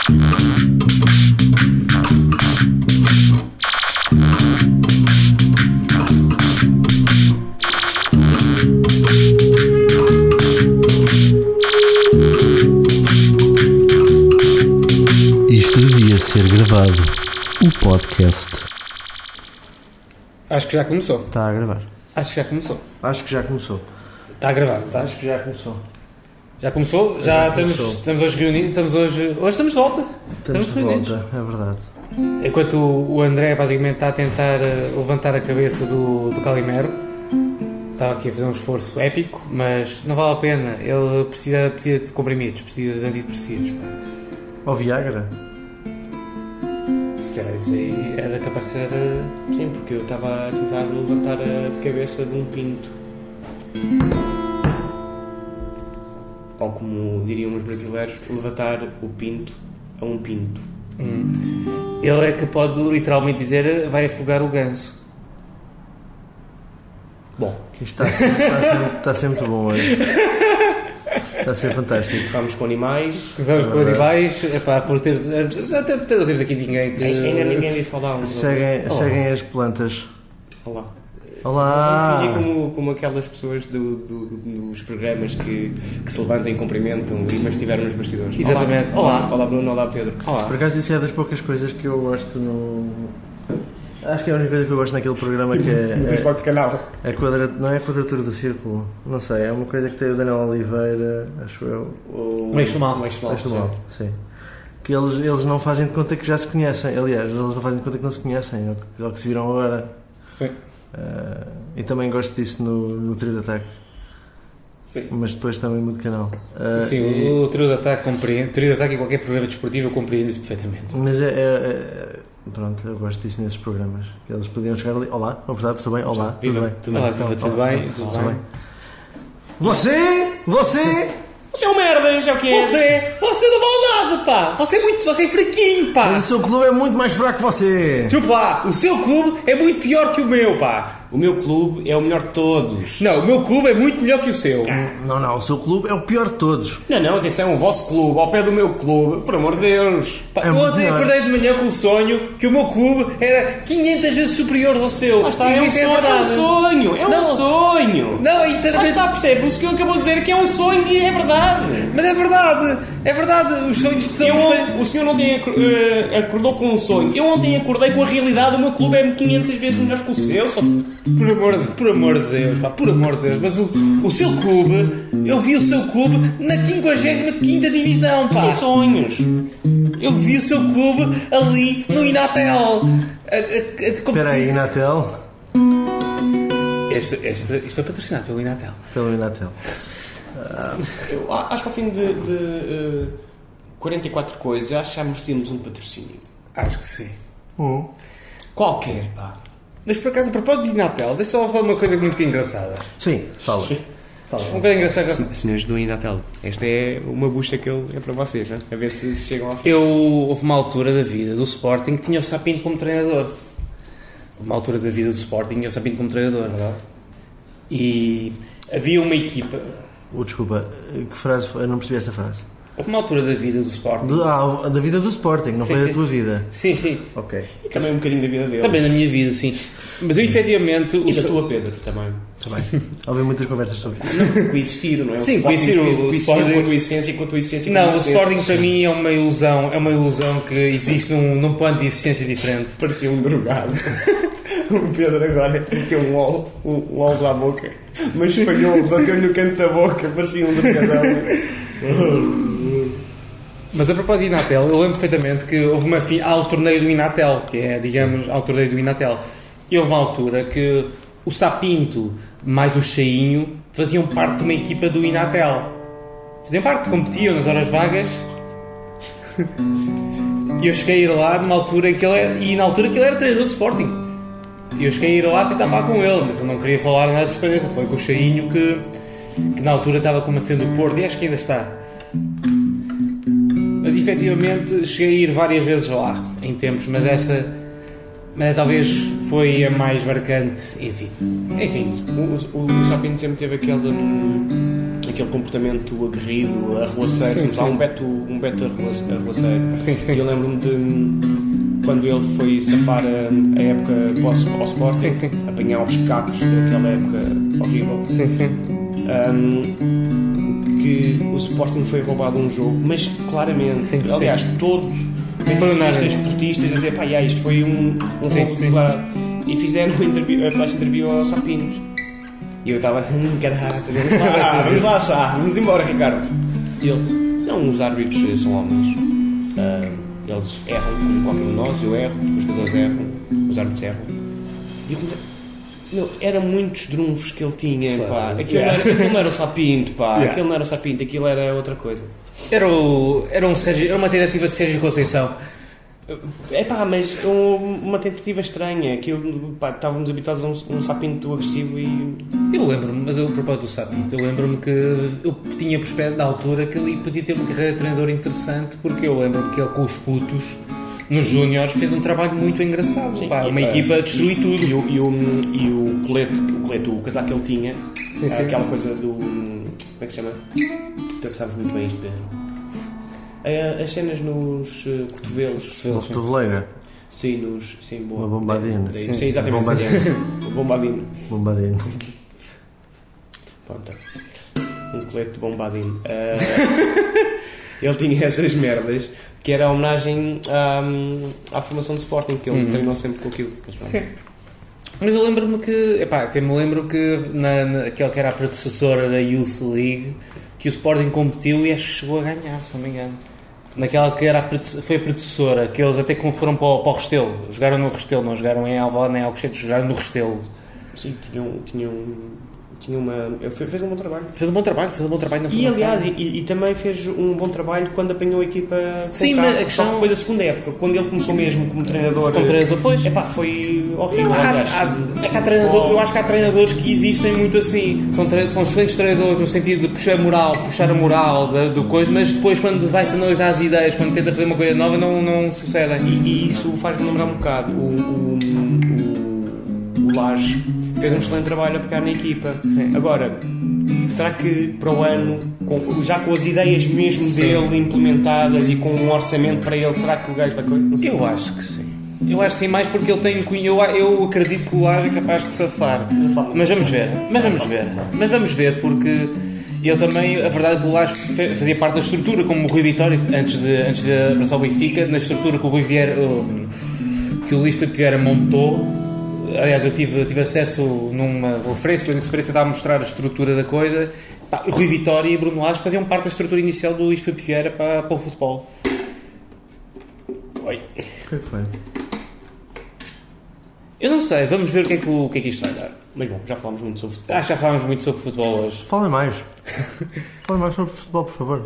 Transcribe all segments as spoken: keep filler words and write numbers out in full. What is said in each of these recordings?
Ser gravado o podcast. Acho que já começou. Está a gravar. Acho que já começou. Acho que já começou. Está a gravar, está? Acho que já começou. Já começou? Já, já estamos, começou. estamos hoje reunidos. Estamos hoje. Hoje estamos de volta. Estamos, estamos de reunidos. volta, é verdade. Enquanto o André basicamente está a tentar uh, levantar a cabeça do, do Calimero. Estava aqui a fazer um esforço épico, mas não vale a pena. Ele precisa, precisa de comprimidos, precisa de antidepressivos. Ou Viagra? Se calhar isso aí era capaz de ser. Uh... Sim, porque eu estava a tentar levantar a cabeça de um pinto. Ou como diriam os brasileiros, levantar o pinto a um pinto. Hum. Ele é que pode literalmente dizer vai afogar o ganso. Bom, isto está sempre, está sempre, está sempre bom hoje. Está a ser fantástico. Começámos com animais. Começámos com animais. Epá, por termos, até não temos aqui ninguém que. Ainda ninguém disse olá. Seguem, seguem as plantas. Olá. Olá! Vamos fingir como, como aquelas pessoas do, do, dos programas que, que se levantam e cumprimentam, mas estiveram nos bastidores. Exatamente. Olá. Olá. Olá Bruno, olá Pedro. Olá. Por acaso isso é das poucas coisas que eu gosto no... Acho que é a única coisa que eu gosto naquele programa que é... é, de canal. É quadra, não é a quadratura do círculo, não sei, é uma coisa que tem o Daniel Oliveira, acho eu. O Meixo Mal. Meixo Mal, Meixo Mal, sim. Que eles, eles não fazem de conta que já se conhecem, aliás, eles não fazem de conta que não se conhecem, é o que, é o que se viram agora. Sim. Uh, e também gosto disso no, no Trio de Ataque. Sim. Mas depois também mudo de canal. Uh, Sim, e, o, o Trio de Ataque compreende. O Trio de Ataque em qualquer programa desportivo eu compreendo isso perfeitamente. Mas é, é, é. Pronto, eu gosto disso nesses programas. Que eles podiam chegar ali. Olá, como está? Tudo bem? Olá, Viva, tudo bem? tudo Olá, bem? viva, tudo Olá, bem? tudo Tudo bem? Você! Você! Você é um merdas, é o que é? Você! Você não vale nada, pá! Você é muito. Você é fraquinho, pá! Mas o seu clube é muito mais fraco que você! Tu, pá! O seu clube é muito pior que o meu, pá! O meu clube é o melhor de todos. Não, o meu clube é muito melhor que o seu. Não, não, o seu clube é o pior de todos. Não, não, atenção, o vosso clube, ao pé do meu clube, por amor de Deus. Pá, É eu muito ontem melhor. acordei de manhã com o sonho que o meu clube era quinhentas vezes superior ao seu. Lá está, E é um isso sonho, é um verdade. sonho, é um Não. sonho. Não, é Lá inteiramente. está, percebe? O que eu acabou de dizer que é um sonho e é verdade. Mas é verdade, é verdade, os sonhos de Eu, sonhos. o senhor ontem acor- eh, acordou com um sonho. Eu ontem acordei com a realidade. O meu clube é quinhentas vezes melhor que o seu. Só... Por amor, de, por amor de Deus, pá, por amor de Deus. Mas o, o seu clube, eu vi o seu clube na quinquagésima quinta divisão, pá. E sonhos. Eu vi o seu clube ali no Inatel. A- a- a- Espera aí, Inatel? Este, este, isto foi patrocinado pelo Inatel. Pelo Inatel. Eu a- acho que ao fim de, de eh, quarenta e quatro coisas, acho que já merecemos um patrocínio. Acho que sim. Hum. Qualquer, pá. Mas por acaso, a propósito de Inatel, deixa só falar uma coisa muito engraçada. Sim, fala. Uma coisa engraçada. Senhores do Inatel, esta é uma bucha que ele é para vocês, né? A ver se, se chegam à frente. Eu, houve uma altura da vida do Sporting que tinha o Sapinto como treinador. Uma altura da vida do Sporting tinha o Sapinto como treinador, verdade? E havia uma equipa. Oh, desculpa, que frase foi? Eu não percebi essa frase. Houve uma altura da vida do Sporting. Do, ah, da vida do Sporting, não Sim, foi sim. da tua vida. Sim, sim. Ok. E também um bocadinho da vida dele. Também na minha vida, sim. Mas eu efetivamente. E o da Sa- tua, Pedro, também. Está bem. Houve muitas conversas sobre isso. Coexistir, não é? Sim, Sporting coexistir, o- o coexistir Sporting- com a tua existência e com a tua existência. com a Não, o tua existência. Sporting para mim é uma ilusão. É uma ilusão que existe num, num plano de existência diferente. Parecia um drogado. O Pedro agora meteu um ol, um, um ol à boca, mas espalhou, bateu-lhe no canto da boca, parecia um drogadão. Mas a propósito de Inatel, eu lembro perfeitamente que houve uma fim, há o torneio do Inatel, que é, digamos, há o torneio do Inatel. E houve uma altura que o Sapinto mais o Cheinho faziam parte de uma equipa do Inatel. Faziam parte, competiam nas horas vagas. E eu cheguei a ir lá numa altura em que ele era, e na altura que ele era treinador do Sporting. E eu cheguei a ir lá tentar falar com ele, mas eu não queria falar nada de experiência. Foi com o Cheinho que, que na altura estava como sendo o Porto, e acho que ainda está. Mas efetivamente cheguei a ir várias vezes lá, em tempos, mas esta, mas talvez foi a mais marcante, enfim. Enfim. O, o, o Sapinto sempre teve aquele, hum, aquele comportamento aguerrido, arruaceiro. Sim, Mas há sim. um Beto, um Beto arruace- arruaceiro. Sim, sim. E eu lembro-me de quando ele foi safar a, a época ao, ao Sporting, Sim, sim. apanhar os cacos daquela época horrível. Sim, sim. Um, que o Sporting foi roubado um jogo, mas claramente, Sim, sim. aliás, todos Foi unânime. os esportistas a dizer, pá, já, isto foi um, um Sim, roubo sim. declarado. E fizeram uma interview, a flash interview ao Sapinos. E eu estava, hum, caralho, vamos lá, vamos lá, Sá, vamos embora, Ricardo. E ele, não, os árbitros são homens. Ah, eles erram como qualquer um de nós, eu erro, os jogadores erram, os árbitros erram. E eu comecei, meu, eram muitos drunfos que ele tinha, pá. Aquilo, Yeah. era, aquilo não era o Sapinto, pá. Yeah. Aquilo não era o Sapinto, aquilo era outra coisa. Era, o, era, um Sérgio, era uma tentativa de Sérgio Conceição. É pá, mas um- uma tentativa estranha. Aquilo, pá, estávamos habituados a um, um Sapinto agressivo e. Eu lembro-me, mas eu, a propósito do Sapinto, eu lembro-me que eu tinha perspectiva da altura que ele podia ter uma carreira de treinador interessante, porque eu lembro-me que ele com os putos, nos Júniores, fez um trabalho muito engraçado. Sim, Pá, e, uma eh, equipa a destruir tudo. E o, e o, e o colete, o colete, o casaco que ele tinha, Sim, sim. aquela coisa do. Como é que se chama? Tu é que sabes muito bem isto, Pedro. Eh, As cenas nos eh, cotovelos. Uma cotoveleira. Sim, nos. Sim, boa. Uma bombadina. Daí- Sim. Sim, exatamente. Bombadina. Bombadino. Bombadinho. Pronto. Um colete de bombadino. Eh, ele tinha essas merdas que era a homenagem à, à formação de Sporting, que ele Uhum. treinou sempre com aquilo. Mas, pronto. Sim. Mas eu lembro-me que, epá, até me lembro que na, na, aquela que era a predecessora da Youth League, que o Sporting competiu e acho que chegou a ganhar, se não me engano. Naquela que era a predece- foi a predecessora, que eles até como foram para o, para o Restelo, jogaram no Restelo, não jogaram em Alvalade nem em Alcochete, jogaram no Restelo. Sim, tinham, tinham, tinha uma. Ele fe- fez um bom trabalho. Fez um bom trabalho, fez um bom trabalho na E formação. aliás, e, e também fez um bom trabalho quando apanhou a equipa com Sim, o mas carro. a questão- Só que depois da segunda época, quando ele começou mesmo como treinador. Como treinador, pois. Epá, foi horrível. Não, há- aliás. há- é que há treinador- eu acho que há treinadores que existem muito assim. São, tre- são excelentes treinadores no sentido de puxar moral, puxar a moral da- do coisa, mas depois, quando vai-se analisar as ideias, quando tenta fazer uma coisa nova, não, não sucedem. E, e isso faz-me lembrar um bocado. O, o, o, o Lage fez um excelente trabalho a pegar na equipa. Sim. Agora, será que para o ano, com- já com as ideias mesmo Sim. dele implementadas e com um orçamento para ele, será que o gajo vai coisa? Não sei. Eu acho que sim. Eu acho que sim, mais porque ele tem cunho. Eu, eu acredito que o Lage é capaz de safar. Mas vamos ver. Mas vamos ver. Mas vamos ver, porque ele também, a verdade é que o Lage fe- fazia parte da estrutura, como o Rui Vitória, antes de, antes de abraçar o Benfica, na estrutura que o Rui Vieira, o- que o Luís Filipe Vieira montou. Aliás, eu tive, tive acesso numa conferência, que a experiência estava a mostrar a estrutura da coisa. Pá, Rui Vitória e Bruno Lage faziam parte da estrutura inicial do Luís Filipe Vieira para, para o futebol. Oi. O que é que foi? Eu não sei, vamos ver o que é que, o, o que, é que isto vai dar. Mas bom, já falámos muito sobre futebol. Acho que já falámos muito sobre futebol hoje. Falem mais. Falem mais sobre futebol, por favor.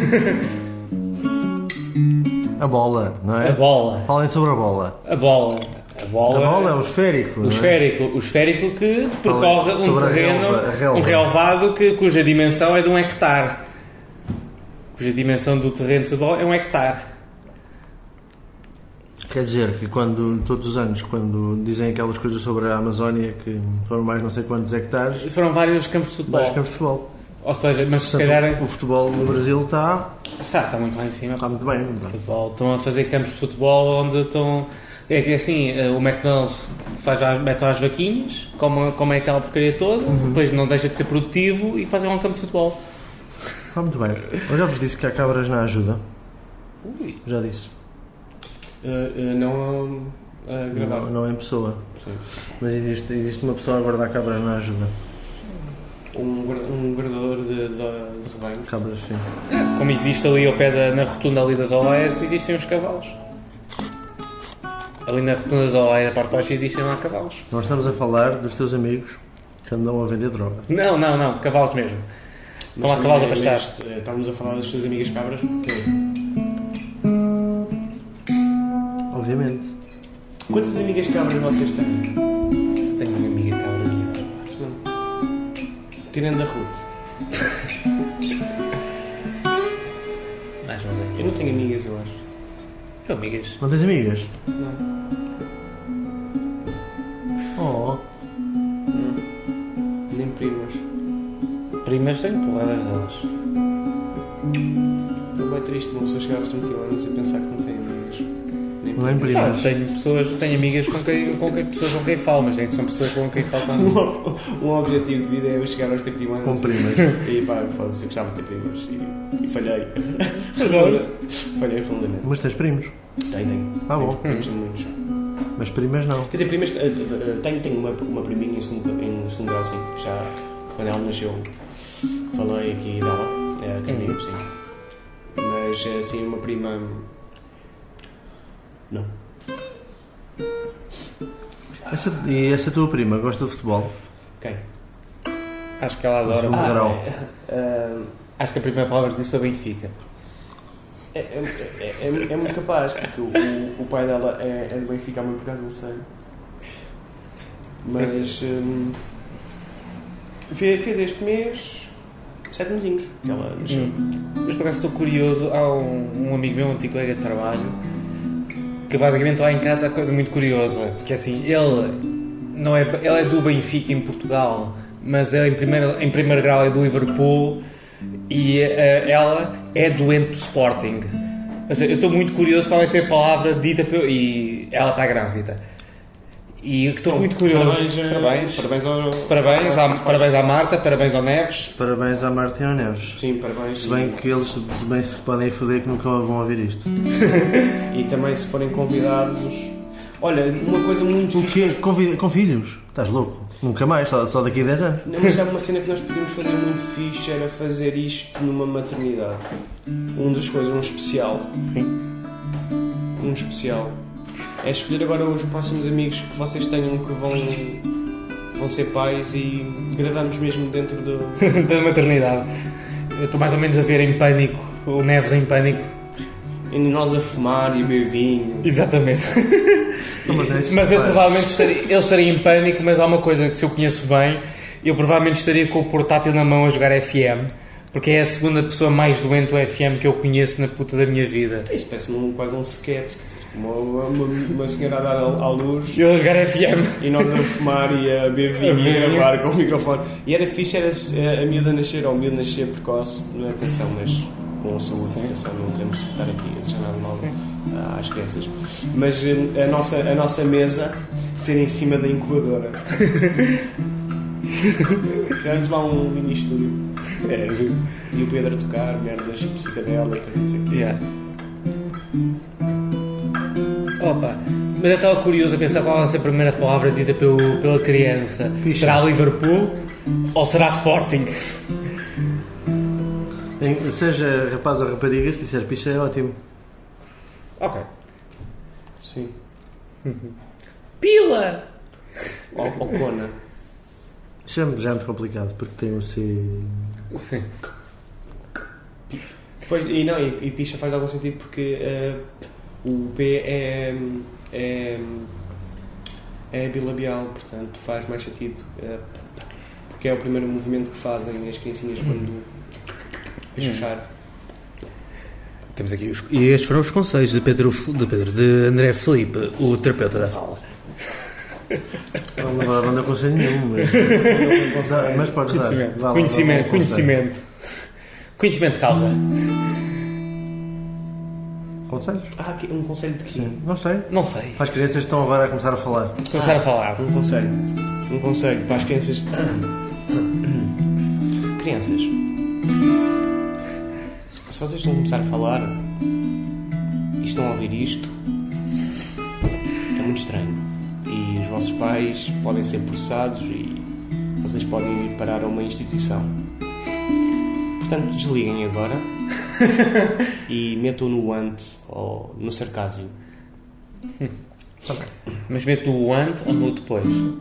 A bola, não é? A bola. Falem sobre a bola. A bola. A bola, A bola é o esférico. o não é? esférico. O esférico que percorre um sobre a terreno, relva, a relva. um relvado que, cuja dimensão é de um hectare. Cuja dimensão do terreno de futebol é um hectare. Quer dizer que quando, todos os anos, quando dizem aquelas coisas sobre a Amazónia, que foram mais não sei quantos hectares, Foram vários campos de futebol. mais campos de futebol. Ou seja, mas se Portanto, calhar. o futebol no Brasil está, Está, está muito lá em cima. está muito bem. Não está? Futebol. Estão a fazer campos de futebol onde estão. É que assim, eh, o McDonald's faz as, mete lá as vaquinhas, come, come aquela porcaria toda, depois não deixa de ser produtivo e fazem um campo de futebol. Está muito bem. Eu já vos disse que há cabras na ajuda. Ui. Já disse. Uh, uh, não a, a gravar. Não, não em pessoa. Sim. Mas existe, existe uma pessoa a guardar cabras na ajuda. Um, guarda- um guardador de, de, de rebanho. Cabras, sim. Como existe ali ao pé da na rotunda ali das Olaias, existem os cavalos. Ali na rotunda das Olaias, a parte de baixo, existem lá cavalos. Nós estamos a falar dos teus amigos que andam a vender droga. Não, não, não, cavalos mesmo. Estão lá cavalos a pastar. Mas, uh, Estávamos a falar das suas amigas cabras. Obviamente. Quantas amigas cabras vocês têm? Tenho uma amiga cabra minha. Acho que não. Tirando a Ruth. Acho que Eu não tenho amigas, eu acho. não. Amigas. Não tens amigas? Não. Oh. Nem primas. Primas tenho porradas delas. É bem triste uma pessoa chegar aos trinta e um anos e pensar que não tem amigas. Nem Não é em Ah, primas. tenho pessoas, tenho amigas com quem, com quem, pessoas com quem falo, mas nem são pessoas com quem falo com Um, um objetivo de vida é eu chegar aos trinta e um anos. Com primas. E pá, foda-se, eu gostava de ter primas. E, e falhei. Falhei profundamente. Mas tens primos. Tenho, tenho. Ah, bom. Primos, primos muitos. Mas primas não. Quer dizer, primas. eh, eh, Tenho, tenho uma, uma priminha em segundo, em segundo grau, sim. Já quando ela nasceu, falei aqui dela. É, tenho amigos, sim. Mas assim, uma prima. Não. Essa, e essa tua prima gosta de futebol? Quem? Acho que ela adora. Ah, grau. é, é, Acho que a primeira palavra que disse foi Benfica. é, é, é, é, é muito capaz, porque o, o, o pai dela é, é do Benfica, a mãe por acaso não sei. Mas. Hum, fez, fez este mês. Sete mesinhos que ela nasceu. Hum. Mas por acaso estou curioso, há um, um amigo meu, um antigo colega de trabalho, que basicamente lá em casa há coisa muito curiosa, que é assim, ele não é, ele é do Benfica em Portugal, mas ele em primeiro, em primeiro grau é do Liverpool e uh, ela é doente do Sporting. Ou seja, eu estou muito curioso qual vai ser a palavra dita pelo, e ela está grávida. E estou Bom, muito curioso. Parabéns, eh, parabéns, parabéns, ao, parabéns, à, parabéns à Marta, parabéns ao Neves. Parabéns à Marta e ao Neves. Sim, parabéns. Se bem que eles se bem se podem foder que nunca vão ouvir isto. E também se forem convidados. Olha, uma coisa muito. O quê? Com, vi- com filhos? Estás louco? Nunca mais, só, só daqui a dez anos. Não, mas sabe uma cena que nós podíamos fazer muito fixe era fazer isto numa maternidade. Um das coisas, um especial. Sim. Um especial. É escolher agora os próximos amigos que vocês tenham que vão, vão ser pais e gravamos mesmo dentro do. Da maternidade. Eu estou mais ou menos a ver em pânico, o Neves em pânico. E nós a fumar e a beber vinho. Exatamente. Não, mas é isso que Mas se eu faz. provavelmente estaria, ele estaria em pânico, mas há uma coisa que se eu conheço bem, eu provavelmente estaria com o portátil na mão a jogar F M, porque é a segunda pessoa mais doente do F M que eu conheço na puta da minha vida. Isto parece-me um, quase um sketch. Uma, uma, uma senhora a dar à luz. E eu a jogar F M. E nós a fumar e a beber vinho e a gravar com o microfone. E era fixe, era a, a miúda nascer, ou o miúdo nascer precoce, não é atenção, mas com saúde, atenção, não queremos estar aqui a deixar nada mal ah, às crianças. Mas a nossa, a nossa mesa ser em cima da incubadora. Tivemos lá um mini estúdio. É, e o Pedro a tocar, merdas, psicadela, tudo Yeah. Opa, mas eu estava curioso a pensar qual vai ser a primeira palavra dita pelo, pela criança. Picha. Será Liverpool ou será Sporting? Em- Seja rapaz ou rapariga, se disser picha é ótimo. Ok. Sim. Pila! Ou, ou Cona. Chamo já é muito complicado, porque tem o C. Sim. Pois, e não, e, e picha faz algum sentido porque uh, o P é, é, é bilabial, portanto faz mais sentido. Uh, porque é o primeiro movimento que fazem as criancinhas quando a chuchar. Temos aqui os, e estes foram os conselhos de Pedro, de Pedro de André Felipe, o terapeuta da fala. Não, não, não dá conselho nenhum, mas. Dá, mas podes dar. Conhecimento. Vá lá, Conhecimento. vá lá, Conhecimento. Conhecimento de causa. Conselhos? Ah, aqui, um conselho de quê? Sim. Não sei. Não sei. Para as crianças que estão agora a começar a falar. Começar a falar. Um conselho. Um conselho para as crianças. Crianças. Se vocês estão a começar a falar e estão a ouvir isto, é muito estranho. E os vossos pais podem ser processados e vocês podem ir parar a uma instituição. Portanto, desliguem agora e metam no ante ou no sarcasmo. Mas meto o ante ou no depois?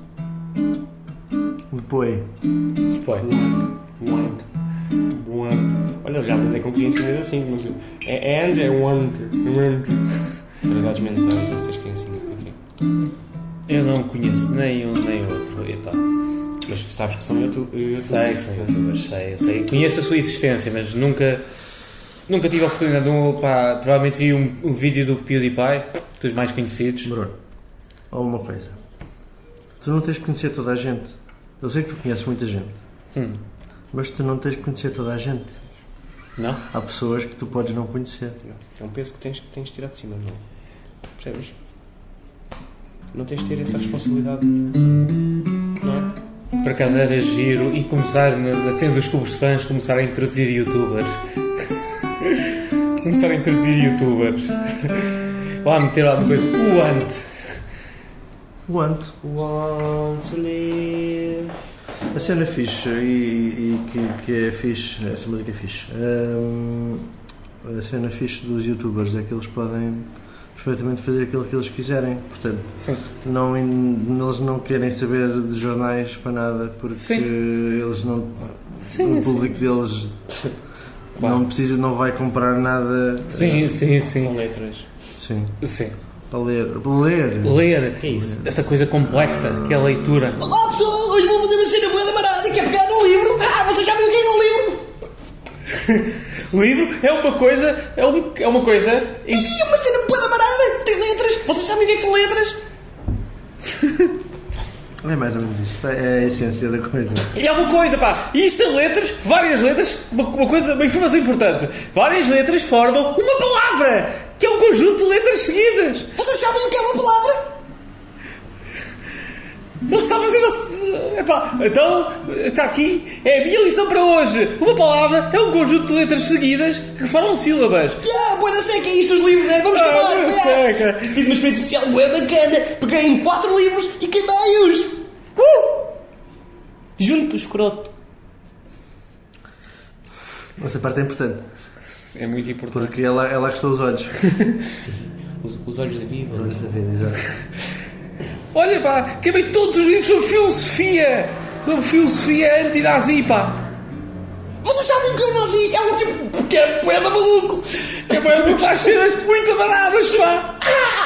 Depois. Depois. Um ante. Um ante. Olha, já lidei com criancinhas assim. Não sei. É, é ante, é um ante. Um ante. Atrasados mentais, essas criancinhas. Enfim. Eu não conheço nem um nem outro. Epá. Mas sabes que são youtubers? Sei que são youtubers, sei, sei. Conheço a sua existência, mas nunca, nunca tive a oportunidade de um, pá, provavelmente vi um, um vídeo do PewDiePie, dos mais conhecidos. Bruno, há uma coisa. Tu não tens de conhecer toda a gente. Eu sei que tu conheces muita gente. Hum. Mas tu não tens que conhecer toda a gente. Não? Há pessoas que tu podes não conhecer. É um peso que tens que tens de tirar de cima, não? Percebes? Não tens de ter essa responsabilidade, não é? Por acaso era giro e começar, na cena dos clubes de fãs, começar a introduzir youtubers. começar a introduzir youtubers. Lá meter lá uma coisa, o ante. O ante. Want to live. A cena fixe, e, e que, que é fixe, essa música é fixe. Hum, a cena fixe dos youtubers é que eles podem perfeitamente fazer aquilo que eles quiserem. Portanto, Sim. não, eles não querem saber de jornais para nada, porque Sim. eles não. Sim, o público sim. deles Claro. não precisa, não vai comprar nada. Sim, sim, sim. Com letras. Sim. Sim. Para ler. Para ler. Ler. Que é isso? Essa coisa complexa que é a leitura. Olá pessoal, hoje vou fazer uma cena boa da marada que é pegar num livro. Ah, vocês sabem o que é um livro? Livro é uma coisa. É, um, é uma coisa. Em... É uma cena boa da marada, tem letras. Vocês sabem o que é que são letras? É mais ou menos isso. É a essência da coisa. E é uma coisa, pá. Isto tem letras, várias letras. Uma, uma coisa, uma informação importante. Várias letras formam uma palavra. Que é um conjunto de letras seguidas. Vocês sabem o que é uma palavra? Você sabe fazer. Epá, então, está aqui. É a minha lição para hoje. Uma palavra é um conjunto de letras seguidas que formam sílabas. Ah, boa da seca, é isto os livros, né? Vamos Ah, queimar. boa da yeah. seca. Fiz uma experiência social boa bacana. Peguei em quatro livros e queimei-os. Uh! Junto, escroto. Essa parte é importante. É muito importante. Porque ela, ela gastou os olhos. Os, os olhos da vida. Os olhos da vida, exato. Olha, pá, queimei todos os livros sobre filosofia. Sobre filosofia anti-nazi, pá. Vocês sabem o que é um nazi? É um tipo que é poeda maluco. É para faz cenas muito amaradas, pá.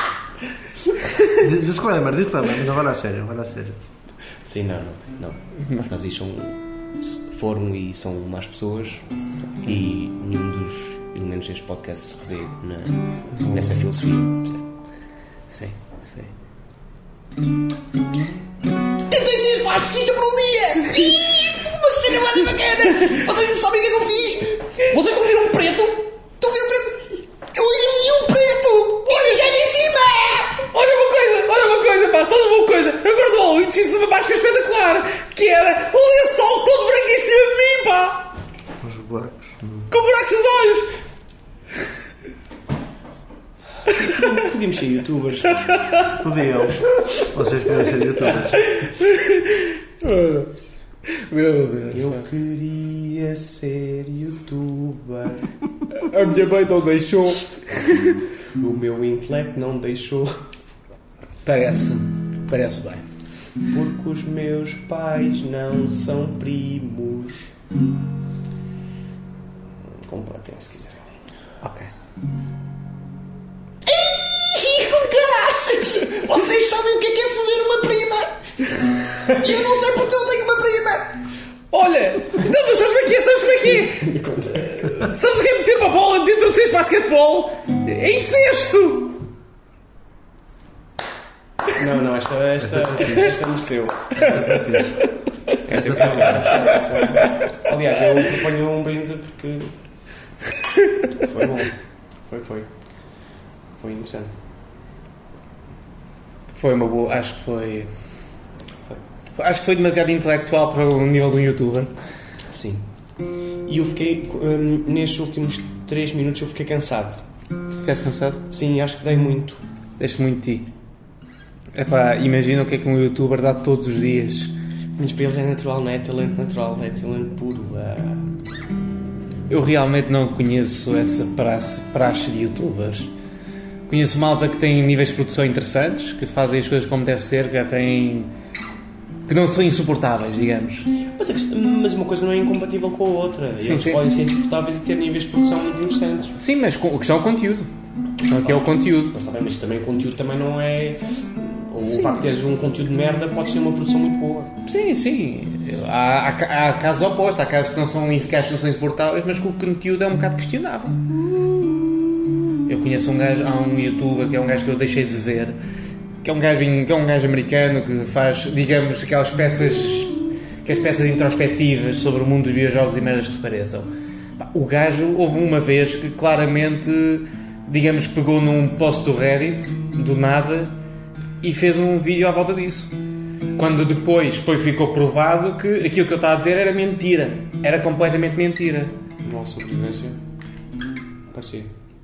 Diz- Disclaimer, disclaimer, mas agora a sério, agora a sério. Sim, não, não. não. Os nazis são, foram e são más pessoas e nenhum dos elementos deste podcast se revê na, nessa filosofia. Sim, sim. Tentei ser fascista por um dia. Ih, uma cena boa da bacana. Vocês não sabem o que é que eu fiz? Vocês estão a ver um preto? Estão a ver um preto? Eu agredi um preto. E mijei em cima. Olha uma coisa, olha uma coisa, pá, só uma coisa. Eu agora do Halloween fiz uma máscara espetacular. Que era um lençol todo branco em cima de mim, pá. Os buracos. Com buracos nos olhos. Podíamos ser youtubers. Podiam. Vocês podiam ser youtubers. Meu Deus. Eu queria ser youtuber. A minha mãe não deixou. O meu intelecto não deixou. Parece, parece bem. Porque os meus pais não são primos. Completem se quiserem. Ok. Ih, com caraças. Vocês sabem o que é que é foder uma prima? E eu não sei porque eu tenho uma prima. Olha, não, mas sabes como é que é? Sabes como é que é? Sabes o que é meter uma bola dentro do teu basquetebol? É incesto! Não, não, esta, esta, esta mereceu. Esta é esta. Aliás, eu proponho um brinde porque foi bom. Foi, foi. Foi interessante. Foi uma boa, acho que foi. Acho que foi demasiado intelectual para o nível de um youtuber. Sim. E eu fiquei, hum, nestes últimos três minutos, eu fiquei cansado. Ficaste cansado? Sim, acho que dei muito. Deste muito de ti. Epá, imagina o que é que um youtuber dá todos os dias. Mas para eles é natural, não é talento natural, não é talento puro. Ah. Eu realmente não conheço essa praxe, praxe de youtubers. Conheço malta que tem níveis de produção interessantes, que fazem as coisas como deve ser, que já têm... que não são insuportáveis, digamos. Mas, a questão- mas uma coisa não é incompatível com a outra. Sim, Eles sim. podem ser insuportáveis e ter níveis de produção muito interessantes. Sim, mas com- a questão é o conteúdo. A questão aqui é o conteúdo. Mas, também, mas também o conteúdo também não é... O Sim. facto de teres um conteúdo de merda pode ser uma produção muito boa. Sim, sim. Há, há, há casos opostos. Há casos que não são, que às vezes não são insuportáveis, mas que o conteúdo é um bocado questionável. Eu conheço um gajo, há um youtuber que é um gajo que eu deixei de ver, que é um gajo, que é um gajo americano que faz, digamos, aquelas peças, aquelas peças introspectivas sobre o mundo dos videojogos e merdas que se pareçam. Pá, o gajo, houve uma vez que claramente, digamos que pegou num post do Reddit, do nada, e fez um vídeo à volta disso. Quando depois foi, ficou provado que aquilo que eu estava a dizer era mentira. Era completamente mentira. Não há sobrevivência. Parecia.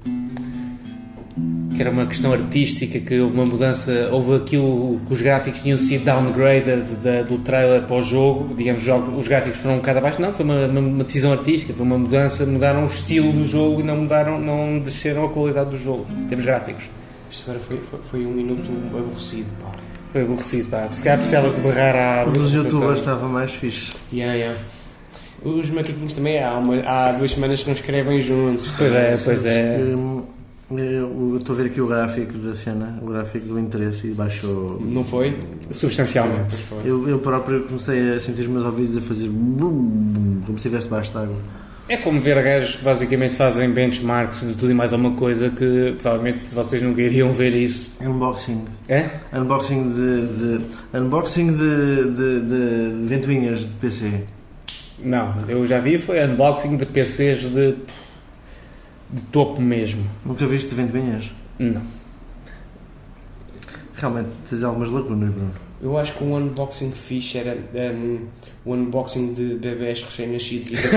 Que era uma questão artística, que houve uma mudança, houve aquilo que os gráficos tinham sido downgraded da, do trailer para o jogo, digamos, os gráficos foram um bocado abaixo, não, foi uma, uma decisão artística, foi uma mudança, mudaram o estilo do jogo e não mudaram, não desceram a qualidade do jogo, em termos gráficos. Isto agora foi, foi, foi um minuto aborrecido, pá. Foi aborrecido, pá, se calhar precisava de berrar à... O dos youtubers estava mais fixe. Yeah, yeah. Os macaquinhos também, há, uma, há duas semanas que não escrevem juntos. Pois é, pois é. Eu estou a ver aqui o gráfico da cena, o gráfico do interesse, e baixou. Não foi? Substancialmente. Foi. Eu, eu próprio comecei a sentir os meus ouvidos a fazer bum, como se estivesse baixo de água. É como ver gajos que basicamente fazem benchmarks de tudo e mais alguma coisa que provavelmente vocês nunca iriam ver isso. Unboxing. É? Unboxing de. de unboxing de, de, de ventoinhas de P C. Não, eu já vi, foi unboxing de P Cs de. de topo mesmo. Nunca viste ventoinhas? Não. Realmente tens algumas lacunas, Bruno. Eu acho que um unboxing fixe era um, um unboxing de bebés recém-nascidos e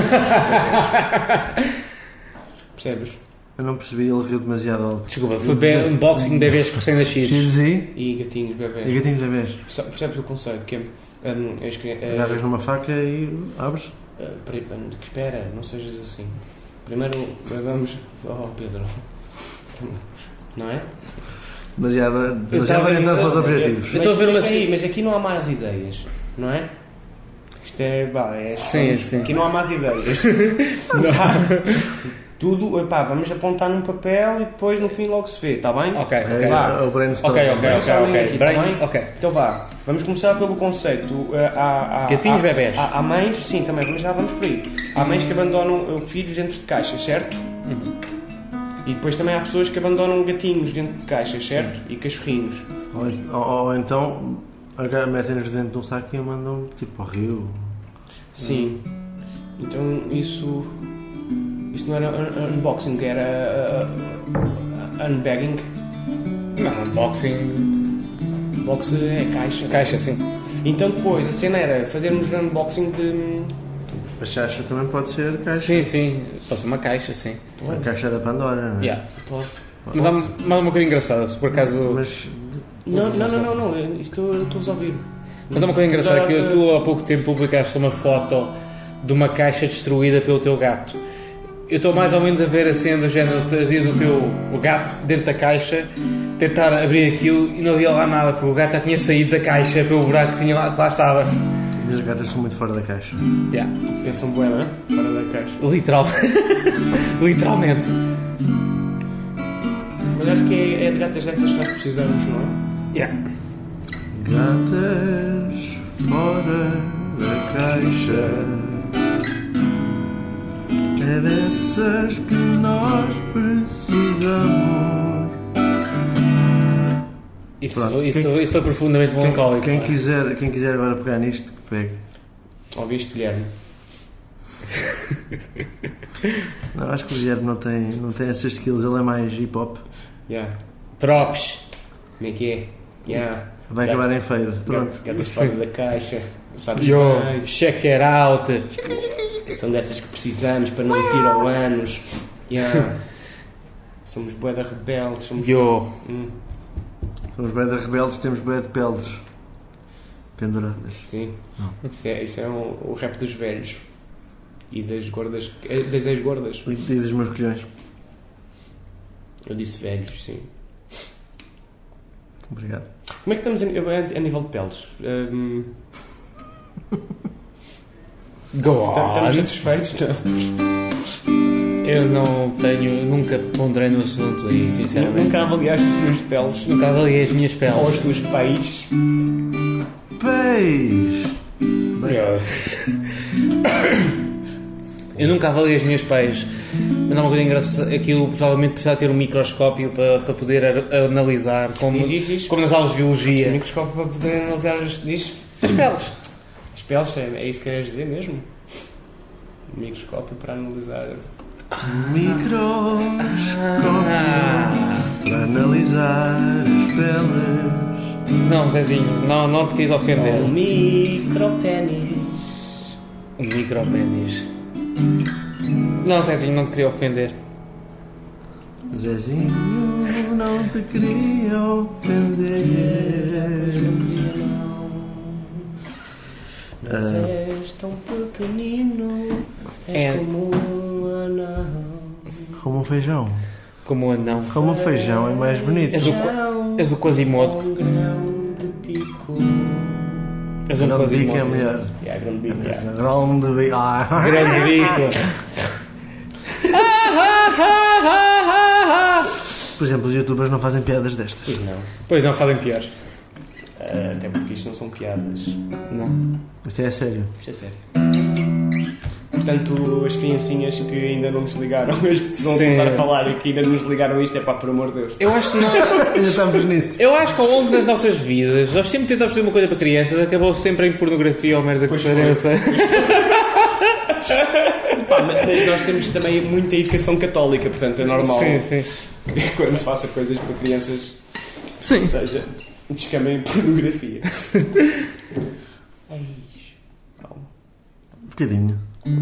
percebes? Eu não percebi, ele riu demasiado alto. Desculpa, foi be- unboxing de bebés recém-nascidos. X e? E gatinhos bebés. E gatinhos bebés. Percebes o conceito? Que é, um, as, uh, Agarras numa faca e abres? uh, peraí, um, espera, não sejas assim. Primeiro vamos. Oh Pedro. Não é? Demasiado, demasiado orientado para os objetivos. Eu estou a ver uma mas, aí, mas aqui não há más ideias, não é? Isto é. Bah, é sim, sim. Aqui não há más ideias. Não há. Tudo, epá, vamos apontar num papel e depois no fim logo se vê, está bem? Ok, ok. É, Vá. o brainstorm. Ok, ok, ok. ok. Aqui, Brain, tá bem? ok. Então vá, vamos começar pelo conceito. Há, há, Gatinhos há, bebés. Há, há mães, sim, também, mas já vamos por aí. Há mães que abandonam filhos dentro de caixas, certo? Uhum. E depois também há pessoas que abandonam gatinhos dentro de caixas, certo? Sim. E cachorrinhos. Ou, ou, ou então metem-nos dentro de um saco e mandam tipo ao rio. Sim. Então isso. Isto não era un- unboxing, era uh, uh, unbagging. Não, unboxing. Box é caixa. Caixa, sim. Então depois a cena era fazermos unboxing de. A chacha também pode ser caixa. Sim, sim. Pode ser uma caixa, sim. A caixa da Pandora, não é? Yeah. Pode. Mas há mas há uma coisa engraçada, se por acaso. Mas Não, não, não, não, não, isto eu estou a ouvir. Mas há uma coisa engraçada que eu- tu há pouco tempo publicaste uma foto de uma caixa destruída pelo teu gato. Eu estou mais ou menos a ver a cena do género, trazias o teu o gato dentro da caixa, tentar abrir aquilo e não havia lá nada, porque o gato já tinha saído da caixa pelo buraco que, tinha lá, que lá estava. as minhas gatas são muito fora da caixa. Yeah. Pensam bué, não é? Fora da caixa. Literal. Literalmente. Mas acho que é, é de gatas destas que nós precisamos, não é? Yeah. Gatas fora da caixa. É dessas que nós precisamos. Isso, Pronto. isso, Quem- isso foi profundamente melancólico. Quem quiser, quem quiser agora pegar nisto, que pegue. Ouviste, Guilherme? Não, acho que o Guilherme não tem, não tem essas skills, ele é mais hip hop. Yeah. Props. Como é que é? Yeah. Vai Gato- acabar em fade. Pronto. Gato- Gatas fora da caixa. Sabes Yo, bem. check it out. São dessas que precisamos para não ir tiro ao anos. Yeah. Somos bué da rebeldes. Somos... Yo. Hum, Somos bué de rebeldes, temos bué de peles penduradas. sim. Isso é, isso é o, o rap dos velhos. E das gordas. eh, Das ex-gordas. E dos meus colhões. Eu disse velhos, sim. Obrigado. Como é que estamos a, a- a nível de peles? Hum, Go Estamos on. satisfeitos? Não. Eu não tenho, nunca ponderei no assunto e sinceramente Nunca avaliaste as tuas peles? nunca avaliei as minhas Ou as peles. tuas peies? Peixe! Eu nunca avaliei as minhas peies. Mas não é uma coisa engraçada. Aquilo provavelmente precisa ter um microscópio para, para poder a- analisar como, Diz, diz, diz. como nas aulas de O biologia. microscópio para poder analisar as, diz, As peles. as Espelhos, é, é isso que queres dizer mesmo? Microscópio para analisar. Microscópio Ah. para analisar as peles. Não, Zezinho, não, não te quis ofender. Um micropénis. Um micropénis. Não, Zezinho, não te queria ofender. Zezinho, não te queria ofender. Mas és tão pequenino, és É. como um anão. Como um feijão. Como um anão. Como um feijão é mais bonito. És o, Qua- és o Quasimodo. Um grão de pico. És um Grão de bico é Quasimodo. melhor. É, grão de bico, é. Grão de bico. Ah. Grande bico. Por exemplo, os youtubers não fazem piadas destas. Pois não. Pois não, fazem piores. Ah, até porque isto não são piadas. Não. Isto é sério. Isto é sério. Portanto, as criancinhas que ainda não nos ligaram, vão Sim. começar a falar e que ainda não nos ligaram isto, é pá, por amor de Deus. Eu acho que não. Já estamos nisso. Eu acho que ao longo das nossas vidas, nós sempre tentamos fazer uma coisa para crianças, acabou sempre em pornografia ou merda que Pois se foi. pareça. Pá, mas nós temos também muita educação católica, portanto é normal Sim, sim. quando se faça coisas para crianças, Sim. seja, descamem em pornografia. Ai, calma. Um bocadinho.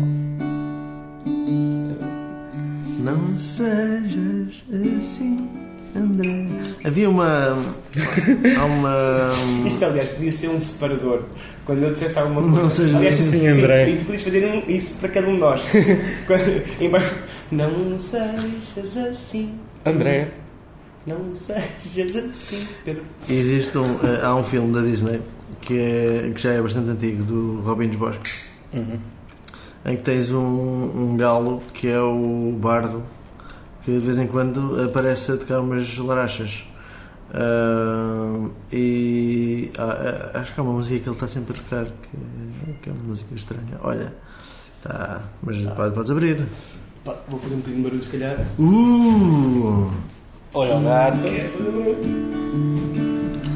Não sejas assim, André. Havia uma. Há uma. Isto, aliás, podia ser um separador. Quando eu dissesse alguma coisa. Não sejas aliás, assim, sim, André. E tu podias fazer um- isso para cada um de nós. Quando, em baixo, não sejas assim. André. Não sejas assim, Pedro. Existe um. eh, Há um filme da Disney que, é, que já é bastante antigo, do Robin dos Bosques, Uhum. em que tens um, um galo que é o bardo, que de vez em quando aparece a tocar umas larachas. Ah, e ah, ah, acho que há uma música que ele está sempre a tocar que, que é uma música estranha. Olha, tá, mas pode, podes abrir. Pá, vou fazer um bocadinho de barulho, se calhar. Uh! Olha o gato. Quero fazer barulho.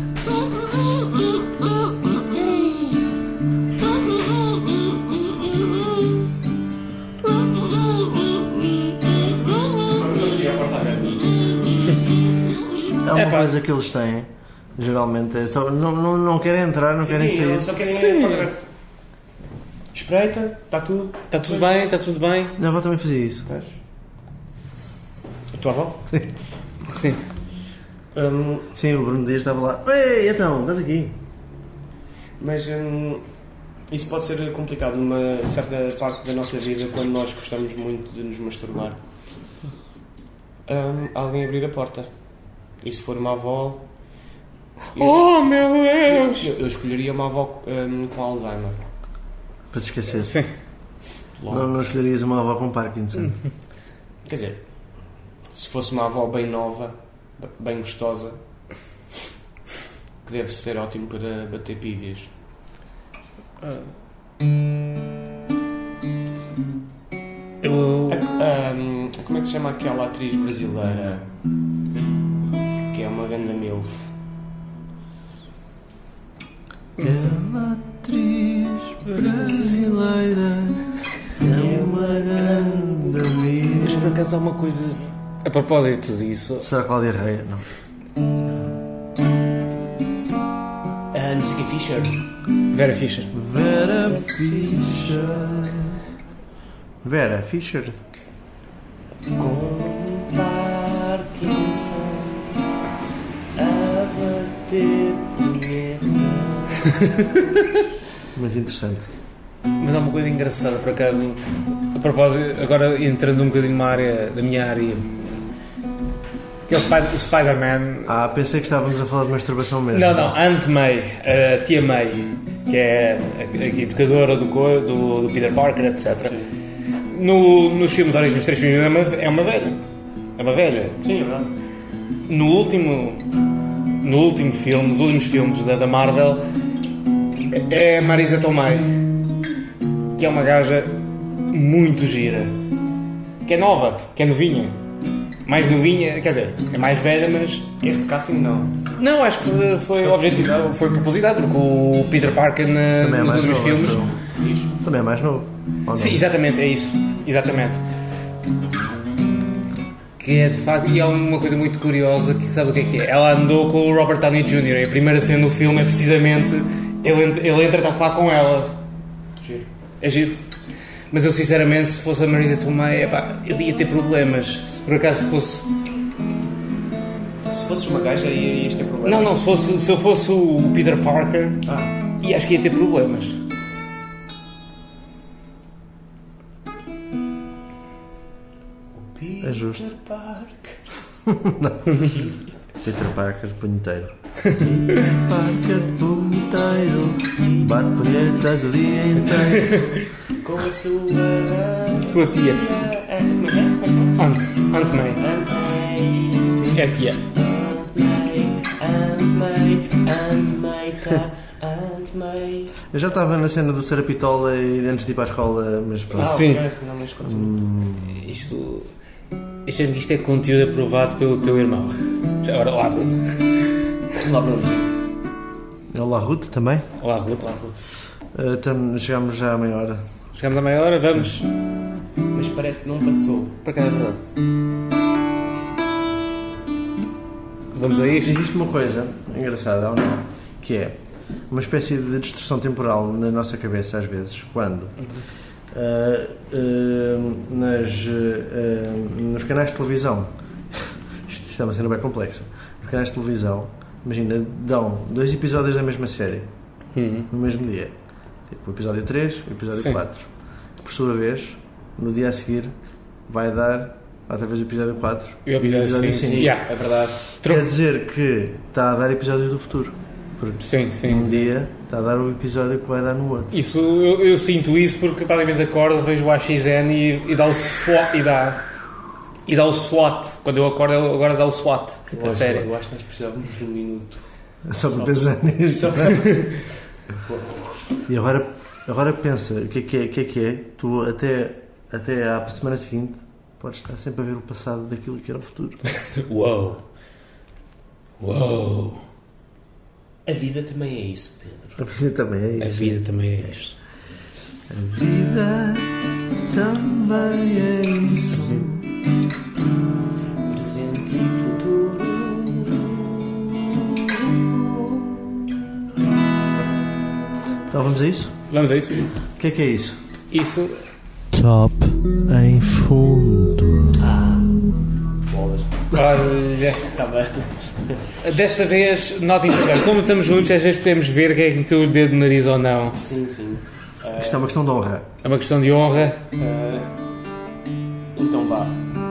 É uma Epá. coisa que eles têm, geralmente, é só, não, não, não querem entrar, não Sim, querem sim, sair. eles só querem Sim. ir. Espreita, está tudo. Está tudo bem? Está tudo bem? Minha avó também fazia isso. Estás? A tua avó? Sim. Hum, Sim, o Bruno Dias estava lá. Ei, então, estás aqui? mas hum, isso pode ser complicado numa certa parte da nossa vida quando nós gostamos muito de nos masturbar. Hum, alguém abrir a porta. E se for uma avó. Eu, Oh meu Deus! eu, eu escolheria uma avó hum, com Alzheimer. Para te esquecer. Sim. Logo. Não, não escolherias uma avó com Parkinson. Quer dizer, se fosse uma avó bem nova, bem gostosa, que deve ser ótimo para bater pívias. Eu. A- ahm, como é que se chama aquela atriz brasileira que é uma grande milf? Aquela atriz brasileira é uma grande Mas amiga. por acaso há uma coisa. A propósito disso. Será a Cláudia Reia? Não. A não sei quem Fischer. Vera Fischer. Vera Fischer. Vera Fischer? Com Parkinson a bater punheta. Muito interessante. Mas há uma coisa engraçada, por acaso. A propósito, agora entrando um bocadinho numa área, da minha área. Que é o, Spider- o Spider-Man. Ah, pensei que estávamos a falar de masturbação mesmo. Não, não, Aunt May, a tia May, que é a, a educadora do, co- do, do Peter Parker, etcétera. No, nos filmes Origens dos Três Filhos é uma, é uma velha. É uma velha. Sim, é verdade. No último. No último filme, nos últimos filmes da, da Marvel, é a Marisa Tomei, que é uma gaja muito gira. Que é nova, que é novinha. mais novinha, quer dizer, é mais velha, mas... Erro de casting, não. Não, acho que foi o objetivo, foi propositado, porque o Peter Parker na, Também é nos mais últimos novo, filmes... acho eu. Também é mais novo. Ou não? Sim, exatamente, é isso. Exatamente. Que é de facto, e há uma coisa muito curiosa, que sabe o que é que é? Ela andou com o Robert Downey júnior e a primeira cena do filme é precisamente ele, entra- ele entra a falar com ela. Giro. É giro. Mas eu sinceramente, se fosse a Marisa Tomei, epá, eu ia ter problemas. Se por acaso fosse. Se fosses uma gaja, irias ter problema. Não, não, se, fosse, se eu fosse o Peter Parker, Ah, e acho que ia ter problemas. É justo. Peter Parker. Peter Parker, punheteiro. Peter Parker, punheteiro. Bate punhetas o dia inteiro. Com a sua... Sua tia. Como é que é? Aunt. Aunt May. É a tia. Eu já estava na cena do Serapitola e antes de ir para a escola, mas pronto. Ah, Sim. ok, não, mas continua. Isto. Isto, isto é conteúdo aprovado pelo teu irmão. Já agora, olá, Bruno. Olá, Bruno. Olá, Ruth, também. Olá, Ruth. Uh, tam, chegamos já à meia hora. Chegamos à meia hora, vamos. Mas parece que não passou. Para cá é verdade. Vamos a isto. Existe uma coisa engraçada, ou não? Que é uma espécie de distorção temporal na nossa cabeça, às vezes, quando uh, uh, nas, uh, nos canais de televisão, isto, isto é uma cena bem complexa, nos canais de televisão, imagina, dão dois episódios da mesma série Uhum. no mesmo dia, tipo o episódio três e o episódio Sim. quatro. Por sua vez, no dia a seguir, vai dar outra vez o episódio quatro E o episódio cinco. cinco. Yeah. É verdade. Quer dizer que está a dar episódios do futuro. Porque Sim, sim. um dia está a dar o episódio que vai dar no outro. Isso, eu, eu sinto isso porque praticamente acordo, vejo o A X N e, e dá o SWAT. E dá, e dá o SWAT. Quando eu acordo, agora dá o SWAT. Eu A acho, série. eu acho que nós precisávamos de um minuto. Só para pensar nisto. E agora, agora pensa, o que é que é, o que é, que é? Tu até, até à semana seguinte podes estar sempre a ver o passado daquilo que era o futuro. Uou! Uou! A vida também é isso, Pedro. A vida também é A isso. vida também é isto. A vida também é isso. Presente e futuro. Então vamos a isso? Vamos a isso? O que é que é isso? Isso. Top em fundo. Bolas. Olha. Está bem. Desta vez, nota importante. Como estamos juntos, às vezes podemos ver quem é que meteu o dedo no nariz ou não. Sim, sim. Uh, Isto é uma questão de honra. É uma questão de honra. uh, então vá.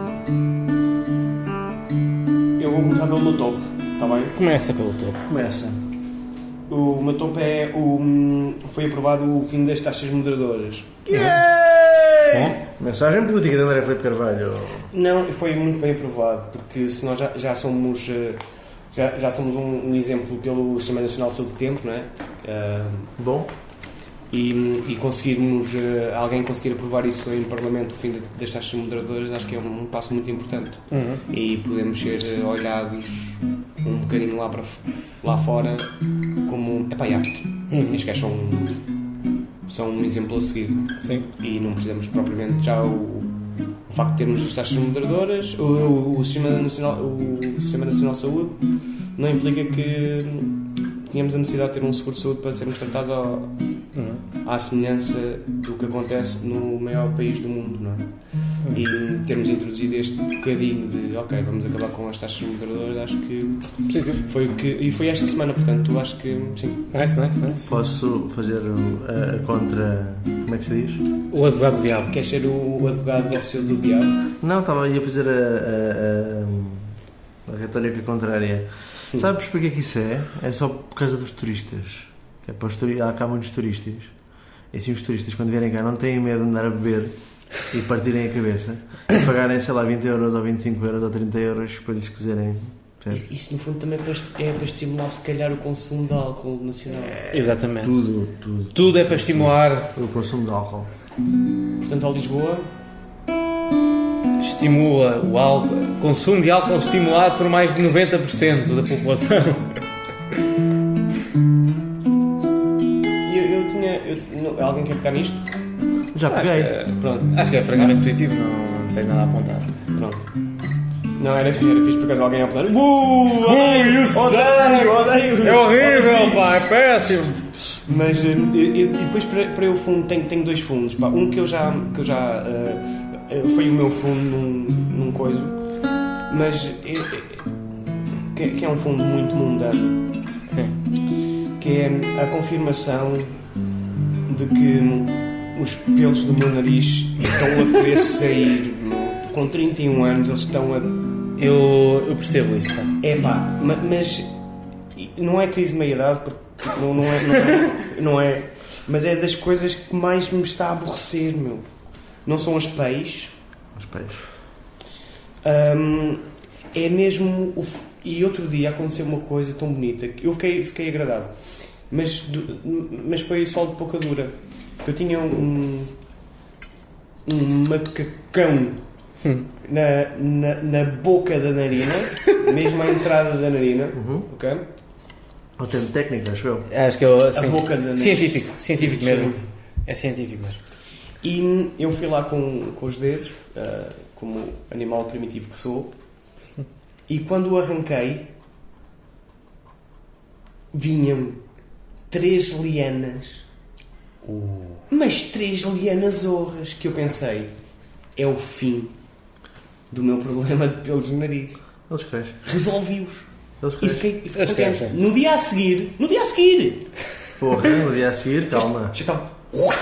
Eu vou começar pelo meu topo, está bem? Começa pelo topo. Começa. O meu topo é o. Foi aprovado o fim das taxas moderadoras. Yeah! Mensagem política de André Filipe Carvalho. Não, foi muito bem aprovado, porque se nós já, já somos, eh, já, já somos um, um exemplo pelo Sistema Nacional de Saúde que temos, não é? Uh, Bom, e, e conseguirmos, uh, alguém conseguir aprovar isso em Parlamento, o fim de, das taxas moderadoras, acho que é um, um passo muito importante. Uhum. E podemos ser uh, olhados um bocadinho lá, para, lá fora como, epá, já, Uhum. estes gajos são, são um exemplo a seguir. Sim. E não precisamos propriamente já o, o facto de termos as taxas moderadoras, o, o, o, Sistema Nacional, o Sistema Nacional de Saúde não implica que tenhamos a necessidade de ter um seguro de saúde para sermos tratados ao, Uhum. à semelhança do que acontece no maior país do mundo, não é? E termos introduzido este bocadinho de ok, vamos acabar com as taxas moderadoras, acho que Positivo. foi o que. E foi esta semana, portanto, acho que sim. Nice, nice, nice. posso fazer o- a, a contra. Como é que se diz? O advogado do diabo. Queres ser o, o advogado oficial do diabo? Não, estava aí a fazer a, a, a, a retórica contrária. Sabes porque é que isso é? É só por causa dos turistas. Que é para os turi- há cá muitos turistas. E assim os turistas, quando vierem cá, não têm medo de andar a beber e partirem a cabeça e pagarem, sei lá, vinte euros ou vinte e cinco euros ou trinta euros para lhes quiserem. Isso, isso, no fundo, também é para, est- é para estimular, se calhar, o consumo de álcool nacional. Exatamente. Tudo, tudo. Tudo é para estimular. O consumo de álcool. Portanto, ao Lisboa, Isto estimula o álcool, consumo de álcool estimulado por mais de noventa por cento da população. Eu, eu tinha. Eu, não, alguém quer pegar nisto? Já Acho peguei. que, é- Pronto. acho que é francamente positivo, não, não tem nada a apontar. Pronto. Não, era, era fixe por acaso alguém a apontar. Uh, odeio, odeio, odeio. É horrível, pá, é péssimo. Mas eh, e, e depois para, para eu fundo tenho, tenho dois fundos. Pá. Um que eu já. Que eu já uh, foi o meu fundo num, num coisa. Mas eh, eh, que, que é um fundo muito mundano. Sim. Que é a confirmação de que os pelos do meu nariz estão a querer sair. Com trinta e um anos eles estão a. Eu, eu percebo isso, pá. É pá, ma- mas não é crise de meia-idade, porque não, não, é, não, é, não é. Mas é das coisas que mais me está a aborrecer, meu. Não são as peies. Os peixes. Hum, é mesmo. O, f- e outro dia aconteceu uma coisa tão bonita que eu fiquei, fiquei agradado. Mas, do- mas foi só de pouca dura. Eu tinha um. Um macacão na, na, na boca da narina, mesmo à entrada da narina. Uhum. Ok? Ou termo técnico, acho eu. Acho que eu. A boca da nariz. Científico, científico Sim. mesmo. É científico mesmo. E eu fui lá com, com os dedos, ah, como animal primitivo que sou, e quando o arranquei, vinham três lianas. Mas três lianas horras, que eu pensei, é o fim do meu problema de pelos no nariz. Eles crescem. Resolvi-os. Eles E crescem. fiquei, e fiquei Eles contente. crescem. No dia a seguir, no dia a seguir, Porra, no dia a seguir, calma. já estava.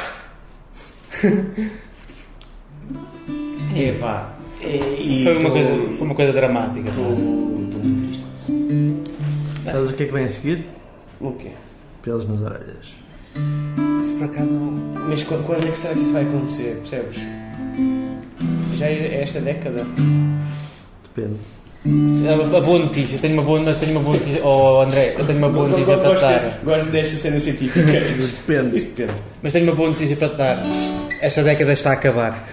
Epá. É, e Foi uma, tô- coisa, foi uma coisa dramática. Estou muito triste. Sabes o que é que vem a seguir? O quê? Pelos nas orelhas. Isso por acaso não. Mas quando, quando é que será que isso vai acontecer? Percebes? Já é esta década? Depende. A, a boa notícia, tenho uma boa, mas tenho uma boa notícia. Oh André, eu tenho uma boa notícia para te Gosto dar. deste- Gosto desta cena científica. Depende. Isso depende. Mas tenho uma boa notícia para te dar. Esta década está a acabar.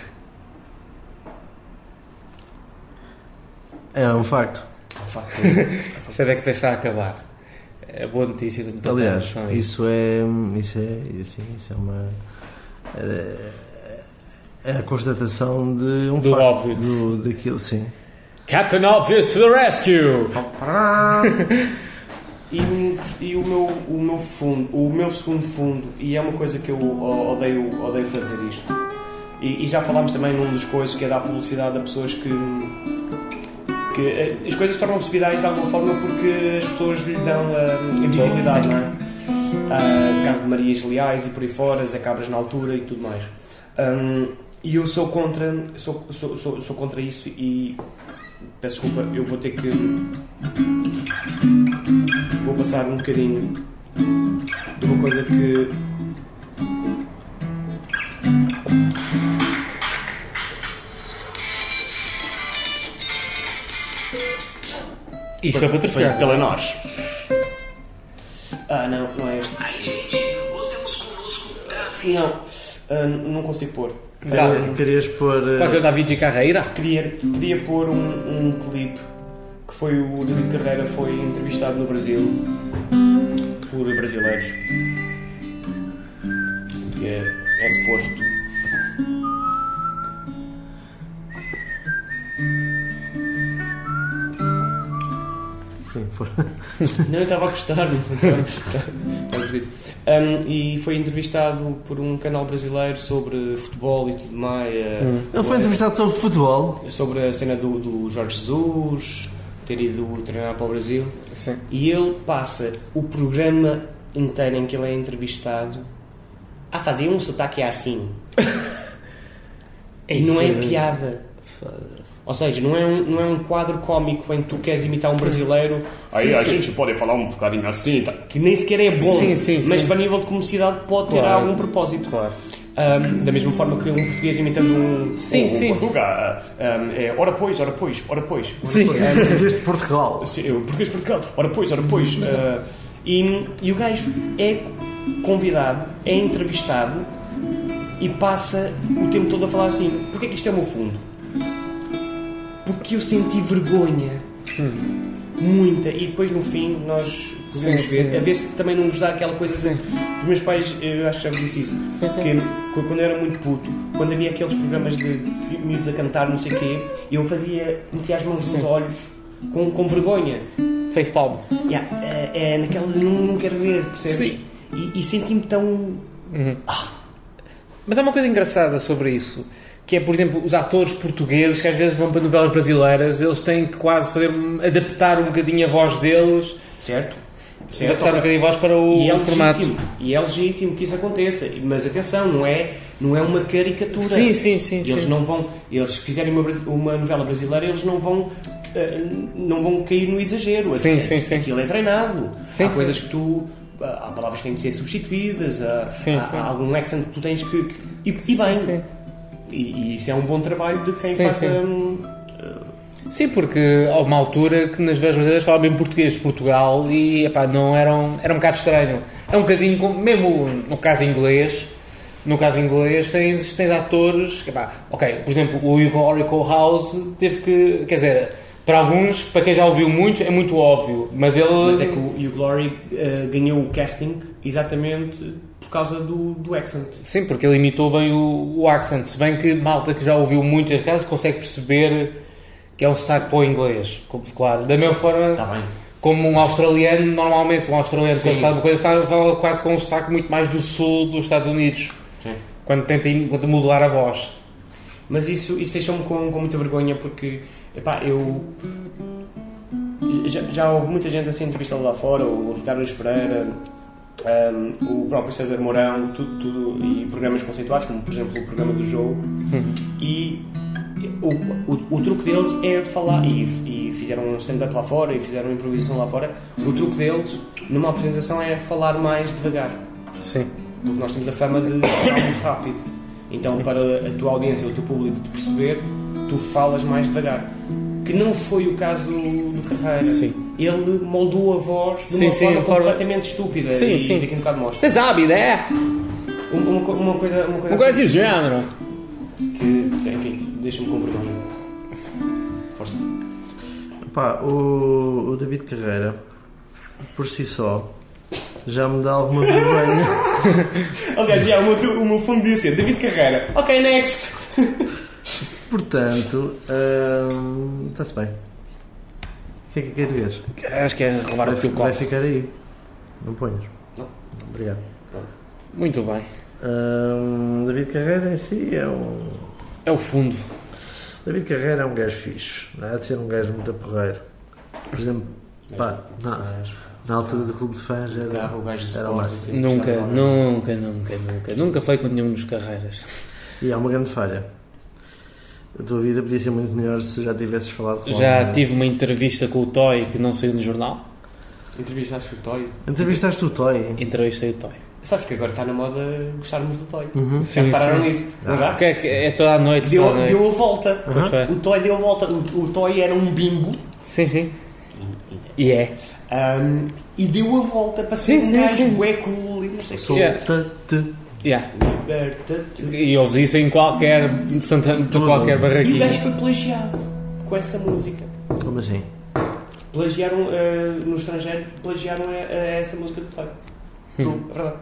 É um facto. Esta década está a acabar. É a boa notícia. Tenho para te dar Aliás, noção a isso. isso é. Isso é. Assim, isso é uma. É, é a constatação de um Do facto. óbvio. Do, daquilo, sim. Captain Obvious to the rescue! E, o- e o, meu, o meu fundo, o meu segundo fundo, e é uma coisa que eu o- odeio, odeio fazer isto. E, e já falámos também num dos coisas que é dar publicidade a pessoas que. que eh, as coisas tornam-se virais de alguma forma porque as pessoas lhe dão a visibilidade, não é? Ah, o caso de Marias Leais e por aí fora, Zé Cabras na altura e tudo mais. Hum, e eu sou contra, sou, sou, sou, sou contra isso e peço desculpa, eu vou ter que. Vou passar um bocadinho de uma coisa que. Isto foi patrocinado pela nós. Ah, não, não é este. Ai, gente, nós temos conosco Davi. Não, ah, não consigo pôr. Queria- Querias pôr. eh, Qual que é o David de Carreira? Queria, queria pôr um, um clipe que foi o David Carreira foi entrevistado no Brasil por brasileiros. Que é, é suposto. Sim, for. Não, eu estava a gostar. Não estava a gostar. Estava a gostar. Um, e foi entrevistado por um canal brasileiro sobre futebol e tudo mais. eh, Ele foi entrevistado sobre futebol. sobre a cena do, do Jorge Jesus, ter ido treinar para o Brasil. Sim. E ele passa o programa inteiro em que ele é entrevistado a fazer um sotaque assim. E não é piada. Ou seja, não é, um, não é um quadro cómico em que tu queres imitar um brasileiro. Aí Sim, a sim. gente pode falar um bocadinho assim, tá? Que nem sequer é bom, Sim, sim, mas sim. para nível de comercialidade pode ter Claro. algum propósito. Claro. Um, da mesma forma que um português imitando um, Sim, um, sim. um português. Um, é, ora pois, ora pois, ora pois. Sim. Desde Portugal. Sim, eu, português de Portugal, ora pois, ora pois. Uh, e, e o gajo é convidado, é entrevistado e passa o tempo todo a falar assim: porque é que isto é o meu fundo? que eu senti vergonha. Hum. Muita. E depois no fim nós podemos Sim, ver, sim. a ver se também não nos dá aquela coisa. Sim. Os meus pais, eu acho que já vos disse isso, Sim, sim. que quando eu era muito puto, quando havia aqueles programas de miúdos a cantar, não sei o quê, eu fazia, metia as mãos nos olhos com, com vergonha. Facepalm. Yeah, é, é naquela de não, não quero ver, percebes? Sim. E, e senti-me tão. Uhum. Ah. Mas há uma coisa engraçada sobre isso, que é, por exemplo, os atores portugueses que às vezes vão para novelas brasileiras, eles têm que quase fazer, adaptar um bocadinho a voz deles. Certo? certo Adaptar um bocadinho a voz para o, e é o formato. E é legítimo que isso aconteça. Mas atenção, não é, não é uma caricatura. Sim, sim, sim. Eles sim. não vão. Eles fizerem uma, uma novela brasileira, eles não vão. Uh, não vão cair no exagero. Sim, é, sim, sim. Aquilo é treinado. Sim, há sim. coisas que tu. Há palavras que têm de ser substituídas. Há, Sim, há, sim. há algum accent que tu tens que. que e, e Sim, bem. sim. E, e isso é um bom trabalho de quem Sim, faz. sim. Um, Sim, porque há uma altura que nas vezes brasileiras falavam bem português de Portugal e epá, não eram, era um bocado estranho. É um bocadinho, como, mesmo no caso inglês, no caso inglês tens, tens atores, epá, ok, por exemplo, o Hugo Oracle House teve que, quer dizer, para alguns, para quem já ouviu muito, é muito óbvio, mas ele... Mas é que o Hugh Glory uh, ganhou o casting exatamente por causa do, do accent. Sim, porque ele imitou bem o, o accent, se bem que malta que já ouviu muito neste caso consegue perceber que é um sotaque para o inglês, como, claro, da mesma forma Está bem. como um australiano, normalmente um australiano Sim. quando fala uma coisa fala, fala quase com um sotaque muito mais do sul dos Estados Unidos, Sim. quando tenta, tenta modular a voz. Mas isso, isso deixou-me com, com muita vergonha porque, epá, eu... Já, já houve muita gente assim entrevistado lá fora, o Ricardo Luís Pereira, um, o próprio César Mourão, tudo, tudo, e programas conceituados, como por exemplo o programa do jogo, e o, o, o truque deles é falar, e, e fizeram um stand-up lá fora, e fizeram uma improvisação lá fora, o truque deles, numa apresentação, é falar mais devagar. Sim. Porque nós temos a fama de falar muito rápido. Então, para a tua audiência, o teu público te perceber, tu falas mais devagar. Que não foi o caso do, do Carreira. Sim. Ele moldou a voz de Sim, uma sim, forma de forma- completamente estúpida. Sim, e sim. daqui a um bocado mostra. Você sabe, né? Uma, uma, uma coisa, uma coisa, Uma coisa assim desse género. que, enfim, deixa-me com vergonha. Força. Pá, o, o David Carreira, por si só, já me dá alguma vergonha. Aliás, já, o, meu, o meu fundo devia ser David Carreira. Ok, next! Portanto, hum, está-se bem. O que é que quer ver? Acho que é roubar Vai, o teu vai copo. ficar aí. Não ponhas. Não. Obrigado. Muito bem. Hum, David Carreira em si é um... É o fundo. David Carreira é um gajo fixe. Não é de ser um gajo muito porreiro. Por exemplo, pá, na, na altura do clube de fãs era, Grava o gajo de era o Sport, máximo. assim. Nunca, Já não- nunca, nunca, nunca. Nunca foi com nenhum dos carreiras. E há uma grande falha. A tua vida podia ser muito melhor se já tivesses falado com Já alguém. tive uma entrevista com o Toy que não saiu no jornal. Entrevistaste o Toy. Entrevistaste o Toy. Entrevistei o Toy. Sabes que agora está na moda gostarmos do Toy. Uhum. Já repararam nisso? Não já? Porque é, que é toda a noite. Deu, toda a noite. deu a volta. Pois foi. O Toy deu a volta. O, o Toy era um bimbo. Sim, sim. E é. Um, e deu a volta para ser Sim, um sim, gajo sim. bué cool e não sei o quê. Solta-te. Yeah. Liberta-te. E ouves isso em qualquer, Santana, de qualquer E o barraquinha. gajo foi plagiado com essa música. Como assim? Plagiaram, uh, no estrangeiro, plagiaram a, a essa música do Toy. True, é verdade.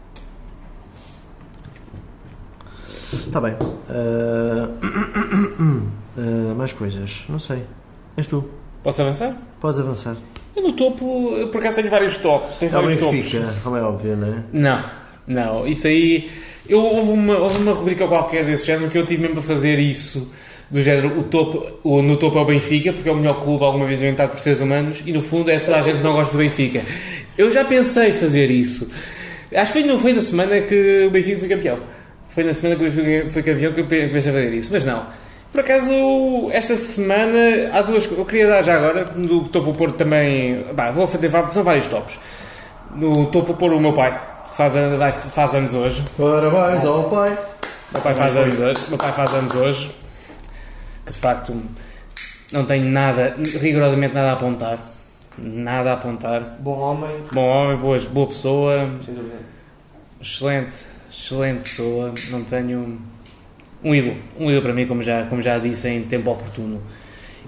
Está bem. Ah, ah, mais coisas. Não sei. És tu. Posso avançar? Podes avançar. Eu no topo, eu por acaso tenho vários tops. Tenho É o vários topos. Benfica, como é óbvio, não é? Não, não, isso aí. Eu, houve, uma, houve uma rubrica qualquer desse género que eu tive mesmo para fazer isso. Do género, o topo, o, no topo é o Benfica, porque é o melhor clube alguma vez inventado por seres humanos, e no fundo é toda a gente que não gosta do Benfica. Eu já pensei fazer isso. Acho que foi, não foi na semana que o Benfica foi campeão. Foi na semana que o Benfica foi campeão que eu comecei a fazer isso, mas não. Por acaso, esta semana, há duas coisas. Eu queria dar já agora, no topo pôr também. Bah, vou fazer, são vários tops. No topo pôr o meu pai, faz, an- vai- faz anos hoje. Parabéns ao pai. Meu pai faz anos hoje. Meu pai faz anos hoje. Que de facto não tenho nada, rigorosamente nada a apontar. Nada a apontar. Bom homem, Bom homem, boa, boa pessoa, sem dúvida. excelente, excelente pessoa. Não tenho um ídolo, um ídolo para mim, como já, como já disse em tempo oportuno.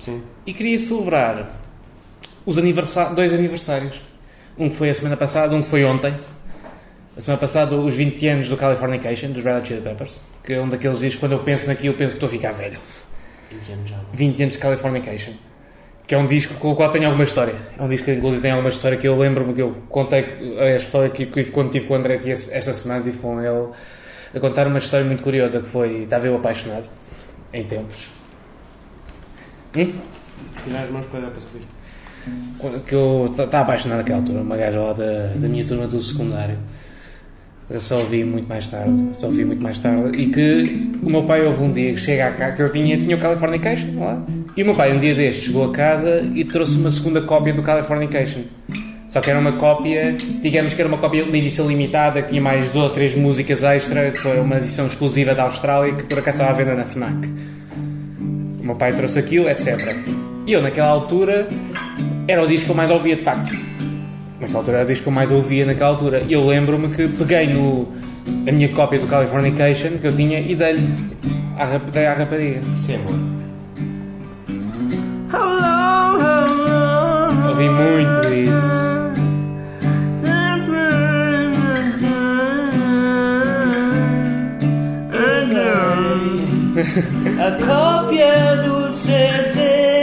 Sim. E queria celebrar os aniversa- dois aniversários. Um que foi a semana passada, um que foi ontem. A semana passada, os vinte anos do Californication, dos Red Hot Chili Peppers, que é um daqueles discos, quando eu penso naquilo, penso que estou a ficar velho. vinte anos já. vinte anos de Californication. Que é um disco com o qual tenho alguma história. É um disco que inclusive tem alguma história que eu lembro-me que eu contei, aliás, falei aqui quando estive com o André aqui esta semana, estive com ele a contar uma história muito curiosa que foi, estava eu apaixonado, em tempos. Hum? Tirar as mãos para dar para subir. Que eu estava apaixonado naquela altura, uma gaja lá da, da minha turma do secundário. Eu só ouvi muito mais tarde, só ouvi muito mais tarde, e que o meu pai houve um dia que chega cá, que eu tinha, tinha o Californication lá, e o meu pai um dia destes chegou a casa e trouxe uma segunda cópia do Californication. Só que era uma cópia, digamos que era uma cópia de uma edição limitada, que tinha mais duas ou três músicas extra, que foi uma edição exclusiva da Austrália, que por acaso estava à venda na FNAC. O meu pai trouxe aquilo, etcétera. E eu naquela altura, era o disco que eu mais ouvia de facto. Naquela altura era o disco que eu mais ouvia naquela altura. E eu lembro-me que peguei no, a minha cópia do Californication que eu tinha e dei-lhe à, rap, dei à rapariga. Isso é amor. Ouvi muito isso. A cópia do C D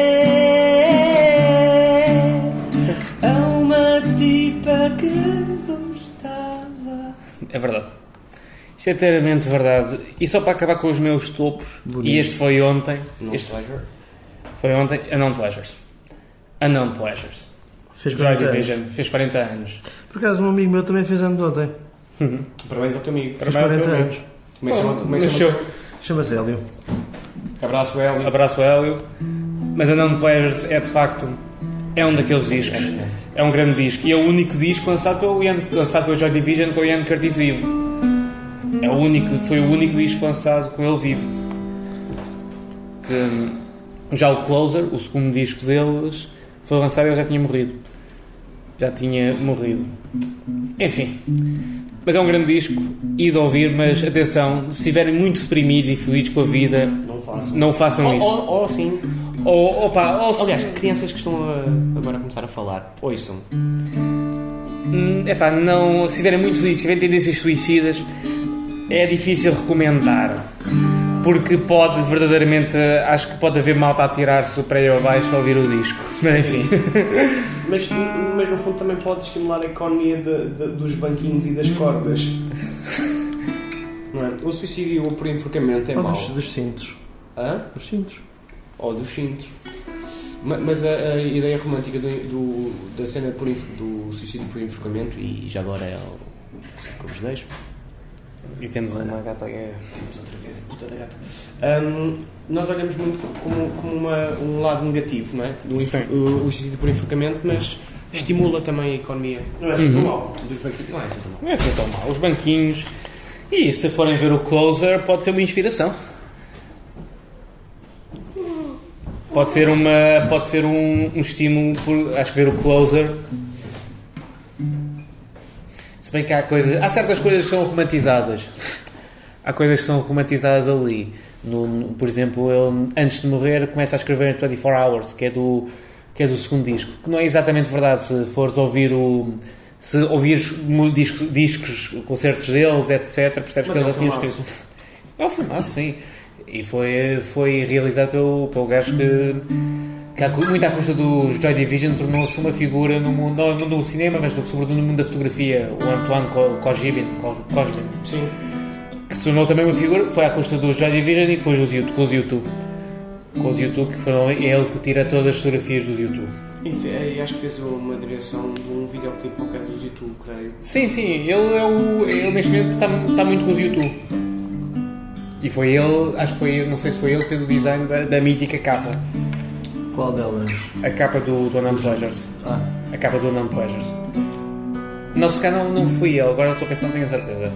é uma tipa que gostava. É verdade. Isto é inteiramente verdade. E só para acabar com os meus topos, bonito. E este foi ontem. Non este Pleasure? Foi ontem. Unknown Pleasures. Unknown Pleasures. Fez Joy Division. Fez quarenta anos. Por acaso, um amigo meu também fez anos ontem. Uhum. Parabéns ao teu amigo. Fez quarenta anos. Começa Oh, começa nasceu. Chama-se Hélio. Abraço, Hélio. Abraço Hélio. Mas Unknown Pleasures é de facto é um daqueles discos. É um grande disco. E é o único disco lançado pelo, Ian, lançado pelo Joy Division com o Ian Curtis vivo. É o único, foi o único disco lançado com ele vivo. Que, já o Closer, o segundo disco deles, foi lançado e ele já tinha morrido. Já tinha morrido. Enfim. Mas é um grande disco, e de ouvir, mas atenção, se estiverem muito deprimidos e felizes com a vida, Não façam, não façam ou, isso. Ou, ou sim. Ou, opa, ou se- Aliás, crianças que estão a, agora a começar a falar, ouçam. Hum, epá, não, se estiverem muito felizes, se tiverem tendências suicidas, é difícil recomendar. Porque pode verdadeiramente, acho que pode haver malta a tirar-se o prédio abaixo a ouvir o disco. Mas enfim. Mas, mas no fundo também pode estimular a economia de, de, dos banquinhos e das cordas. Não é? O suicídio por enforcamento é Ou mau. dos, dos cintos. Hã? Dos cintos. Ou dos cintos. Ma- Mas a, a ideia romântica do, do, da cena por, enf- do suicídio por enforcamento, e já agora é o que eu vos deixo. E temos uma gata que é... Temos outra vez a puta da gata. Um, nós olhamos muito como, como uma, um lado negativo, não é? Do enf- Sim. o, o suicídio por enforcamento, mas estimula também a economia. Não é assim tão mal. Dos banquinhos. Não é assim tão mal. Não é assim tão mal. Os banquinhos. E se forem ver o Closer, pode ser uma inspiração. Pode ser uma. Pode ser um, um estímulo. Por, acho que ver o Closer. Se bem que há coisas. Há certas coisas que são romantizadas. Há coisas que são romantizadas ali. No, no, por exemplo, ele antes de morrer começa a escrever em vinte e quatro hours, que é do. Que é do segundo disco. Que não é exatamente verdade se fores ouvir o. Se ouvires discos, discos, concertos deles, etcétera, percebes Mas que é eles um já tinham filmaço. escrito. É um filmaço, sim. E foi, foi realizado pelo, pelo gajo que, que, muito à custa do Joy Division, tornou-se uma figura no mundo, não no mundo do cinema, mas sobretudo no mundo da fotografia, o Antoine Cogibin, Cogibin, Sim. que se tornou também uma figura, foi à custa do Joy Division e depois dos YouTube, com os YouTube. Com os YouTube, que foram ele que tira todas as fotografias dos YouTube. E fe- e acho que fez uma direção de um videoclipe qualquer dos YouTube, creio. Sim, sim, ele é o. Ele neste momento está, está muito com os YouTube. E foi ele, acho que foi ele, não sei se foi ele que fez o design da, da mítica capa. Qual delas? A capa do, do Unknown Pleasures. Ah, A capa do Unknown Pleasures. Não, se calhar não, não fui ele, agora estou pensando, tenho a certeza.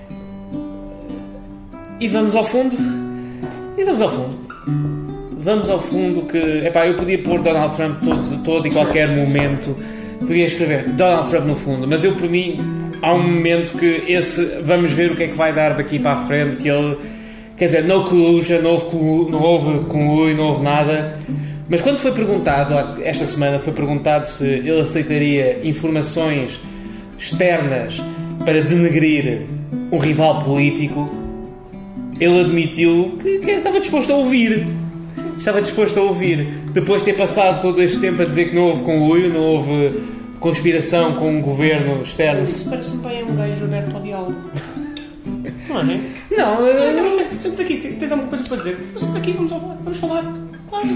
E vamos ao fundo. E vamos ao fundo. Vamos ao fundo que... Epá, eu podia pôr Donald Trump todo, todo e qualquer momento. Podia escrever Donald Trump no fundo, mas eu, por mim, há um momento que esse... Vamos ver o que é que vai dar daqui para a frente, que ele... Quer dizer, no collusion, não houve, collu- não houve conluio, não houve nada. Mas quando foi perguntado, esta semana foi perguntado se ele aceitaria informações externas para denegrir um rival político, ele admitiu que, que estava disposto a ouvir. Estava disposto a ouvir. Depois de ter passado todo este tempo a dizer que não houve conluio, não houve conspiração com um governo externo. Isso parece-me bem um gajo aberto ao diálogo. Não é? Não, Não, eu... não, senta senta aqui, tens alguma coisa para dizer? Senta aqui, vamos falar. Vamos falar. Claro.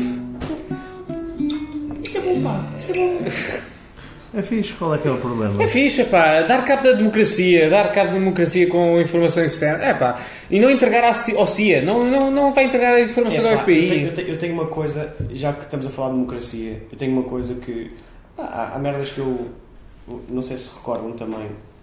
Isto é bom, pá. Isto é bom. É fixe, qual é que é o problema? É fixe, pá, dar cabo da democracia, dar cabo da democracia com informações externas, é pá, e não entregar ao C I A, não, não, não vai entregar as informações É, ao pá, F B I. Eu tenho, eu, tenho, eu tenho uma coisa, já que estamos a falar de democracia, eu tenho uma coisa que. Pá, há, há merdas que eu. Não sei se recordam também.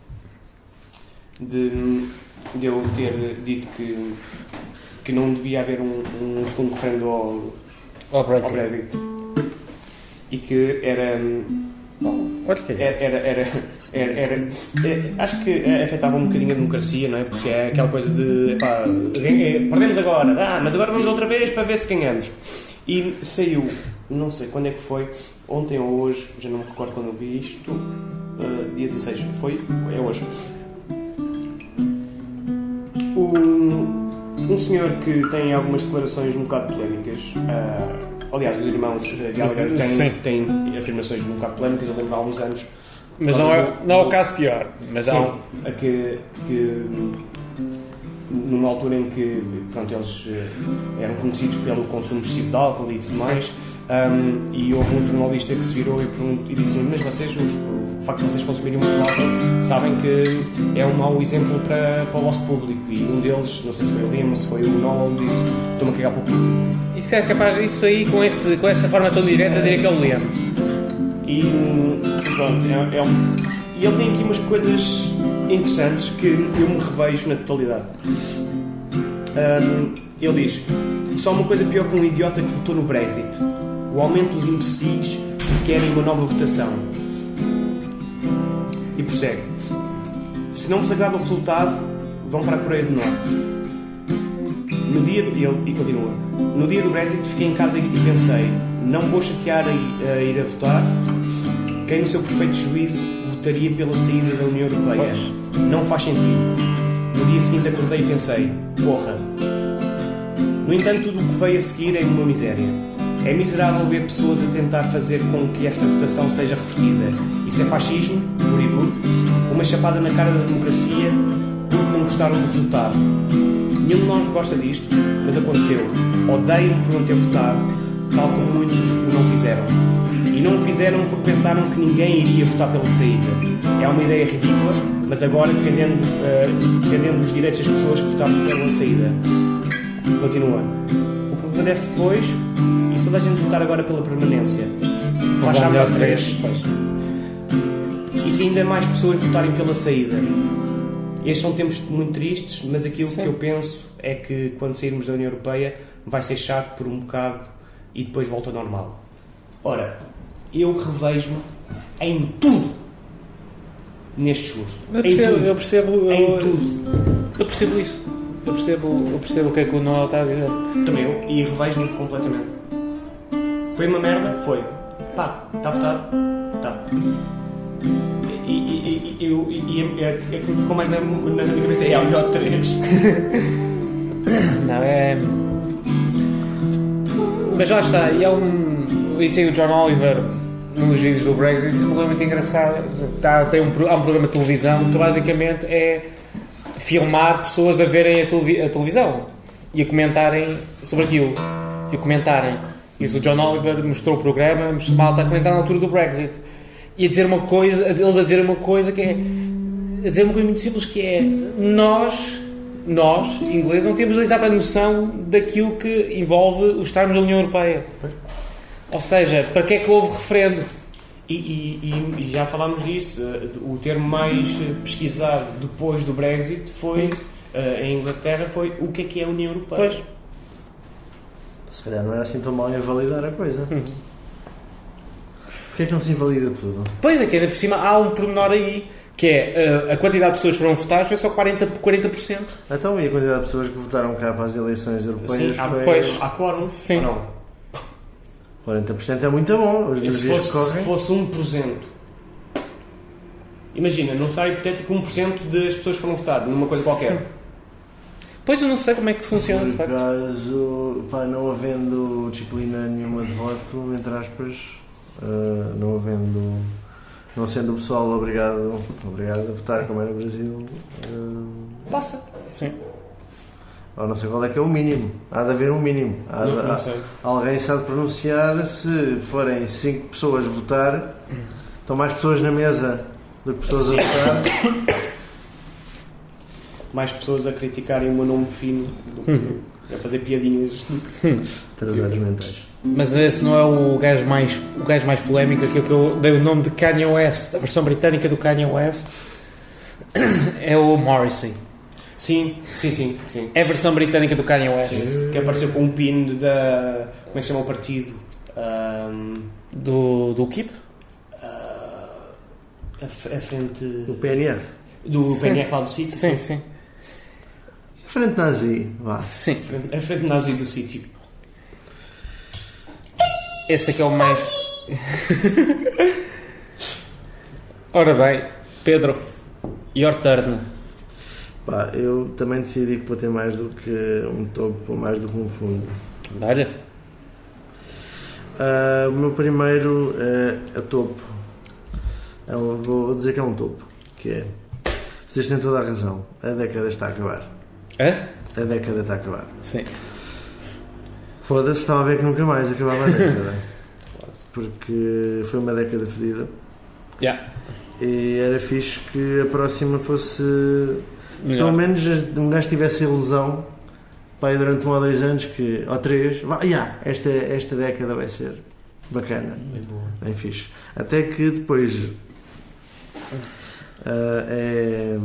De, de eu ter dito que, que não devia haver um, um segundo referendo ao, Oh, ao Brexit. Brexit. E que era. Olha que é. Era, era, era, era, era- é, acho que afetava um bocadinho a democracia, não é? Porque é aquela coisa de epá, ganhei- perdemos agora, ah, mas agora vamos outra vez para ver se ganhamos. E saiu, não sei quando é que foi, ontem ou hoje, já não me recordo quando eu vi isto, uh, dia dezasseis, foi? É hoje. Um, um senhor que tem algumas declarações um bocado polémicas. Uh, aliás, os irmãos uh, Gallagher Sim. têm, têm afirmações um bocado polémicas. Eu lembro há uns anos. Mas não é, não é o caso pior. Mas há Sim, um... a que, que numa altura em que pronto, eles eh, eram conhecidos pelo consumo excessivo de álcool e tudo mais, um, e houve um jornalista que se virou e, perguntou, e disse: mas vocês, os, o facto de vocês consumirem muito álcool, sabem que é um mau exemplo para, para o vosso público. E um deles, não sei se foi o Lima, se foi o Noel, disse: estou-me a cagar para o público. Isso é capaz, isso aí com, esse, com essa forma tão direta, diria que é o Liam. E hum, pronto, é, é um, e ele tem aqui umas coisas interessantes que eu me revejo na totalidade. Um, ele diz: só uma coisa pior que um idiota que votou no Brexit: o aumento dos imbecis que querem uma nova votação. E prossegue: se não vos agrada o resultado, vão para a Coreia do Norte. No dia do, e, ele, e continua: no dia do Brexit fiquei em casa e pensei: não vou chatear a, a ir a votar. Quem no seu perfeito juízo votaria pela saída da União Europeia? Não faz sentido. No dia seguinte acordei e pensei: porra. No entanto, tudo o que veio a seguir é uma miséria. É miserável ver pessoas a tentar fazer com que essa votação seja revertida. Isso é fascismo, puro e duro, uma chapada na cara da democracia porque não gostaram do resultado. Nenhum de nós gosta disto, mas aconteceu. Odeio-me por não ter votado, tal como muitos o não fizeram. E não o fizeram porque pensaram que ninguém iria votar pela saída. É uma ideia ridícula, mas agora defendendo, uh, defendendo os direitos das pessoas que votaram pela saída. Continua. O que acontece depois, e se toda a gente votar agora pela permanência, faz já melhor três. E se ainda mais pessoas votarem pela saída? Estes são tempos muito tristes, mas aquilo Sim. que eu penso é que quando sairmos da União Europeia vai ser chato por um bocado e depois volta ao normal. Ora, eu revejo-me em tudo neste discurso. Eu percebo, em tudo. eu percebo, eu, em tudo. Eu percebo isso. Eu percebo, eu percebo o que é que o Noel está a dizer. Também eu, e revejo-me completamente. Foi uma merda? Foi. Pá, está votado? Está. E, e, e, eu, e, e é, é que me ficou mais na, na minha cabeça, é a melhor de três. Não, é... Mas lá está, e é um... Isso aí o John Oliver, num dos vídeos do Brexit, é um programa muito engraçado. Está, tem um, há um programa de televisão que basicamente é filmar pessoas a verem a, televi- a televisão e a comentarem sobre aquilo. E a comentarem. Isso o John Oliver mostrou o programa, mostrou malta a comentar na altura do Brexit. E a dizer uma coisa, eles a dizer uma coisa que é... A dizer uma coisa muito simples que é... Nós... Nós, ingleses, não temos a exata noção daquilo que envolve os termos da União Europeia. Pois. Ou seja, para que é que houve referendo? E, e, e já falámos disso, o termo mais pesquisado depois do Brexit foi, em Inglaterra, foi o que é que é a União Europeia. Pois. Se calhar não era assim tão mal invalidar a coisa. Uhum. Porquê é que não se invalida tudo? Pois é, que ainda por cima há um pormenor aí, que é a quantidade de pessoas que foram votar foi só quarenta por cento. Então, e a quantidade de pessoas que votaram cá para as eleições europeias Sim, há, foi... pois, há quórum? Sim. Ou não? quarenta por cento é muito bom. Os E se dias que fosse, se correm. fosse um por cento? Imagina, num cenário hipotético, um por cento das pessoas foram votar numa coisa qualquer. Pois eu não sei como é que funciona, de Por facto. caso, pá, não havendo disciplina nenhuma de voto, entre aspas, uh, não havendo, não sendo o pessoal obrigado, obrigado a votar como é no Brasil, uh, Passa. Sim. ou não sei qual é que é o mínimo. Há de haver um mínimo. Há de, Não, não há- sei. alguém sabe pronunciar, se forem cinco pessoas votar, estão mais pessoas na mesa do que pessoas a votar. Mais pessoas a criticarem o meu nome fino do que a fazer piadinhas. Atrasados mentais. Mas esse não é o gajo mais, o gajo mais polémico, aquele que eu dei o nome de Kanye West, a versão britânica do Kanye West é o Morrissey. Sim, sim, sim, sim. É a versão britânica do Kanye West. Que apareceu com um pin da... Como é que se chama o partido? Ahm, Do, do Keep? a, f- a frente... O P N R. Do P N R lá do sítio? Sim, sim. Frente nazi, vá. Sim. A frente nazi do sítio. Esse é que é o mais... Ora bem, Pedro, your turn. Pá, eu também decidi que vou ter mais do que um topo, mais do que um fundo. Olha. Ah, o meu primeiro é a topo. É um- vou dizer que é um topo. Que é. Vocês têm toda a razão. A década está a acabar. Hã? A década está a acabar. Sim. Foda-se, estava a ver que nunca mais acabava a década. Porque foi uma década fedida. Yeah. E era fixe que a próxima fosse. Melhor. Pelo menos um gajo tivesse a ilusão. Pá, e durante um ou dois anos que. Ou três. Vá, yeah, esta, esta década vai ser bacana. Bem fixe. Até que depois. ah, é.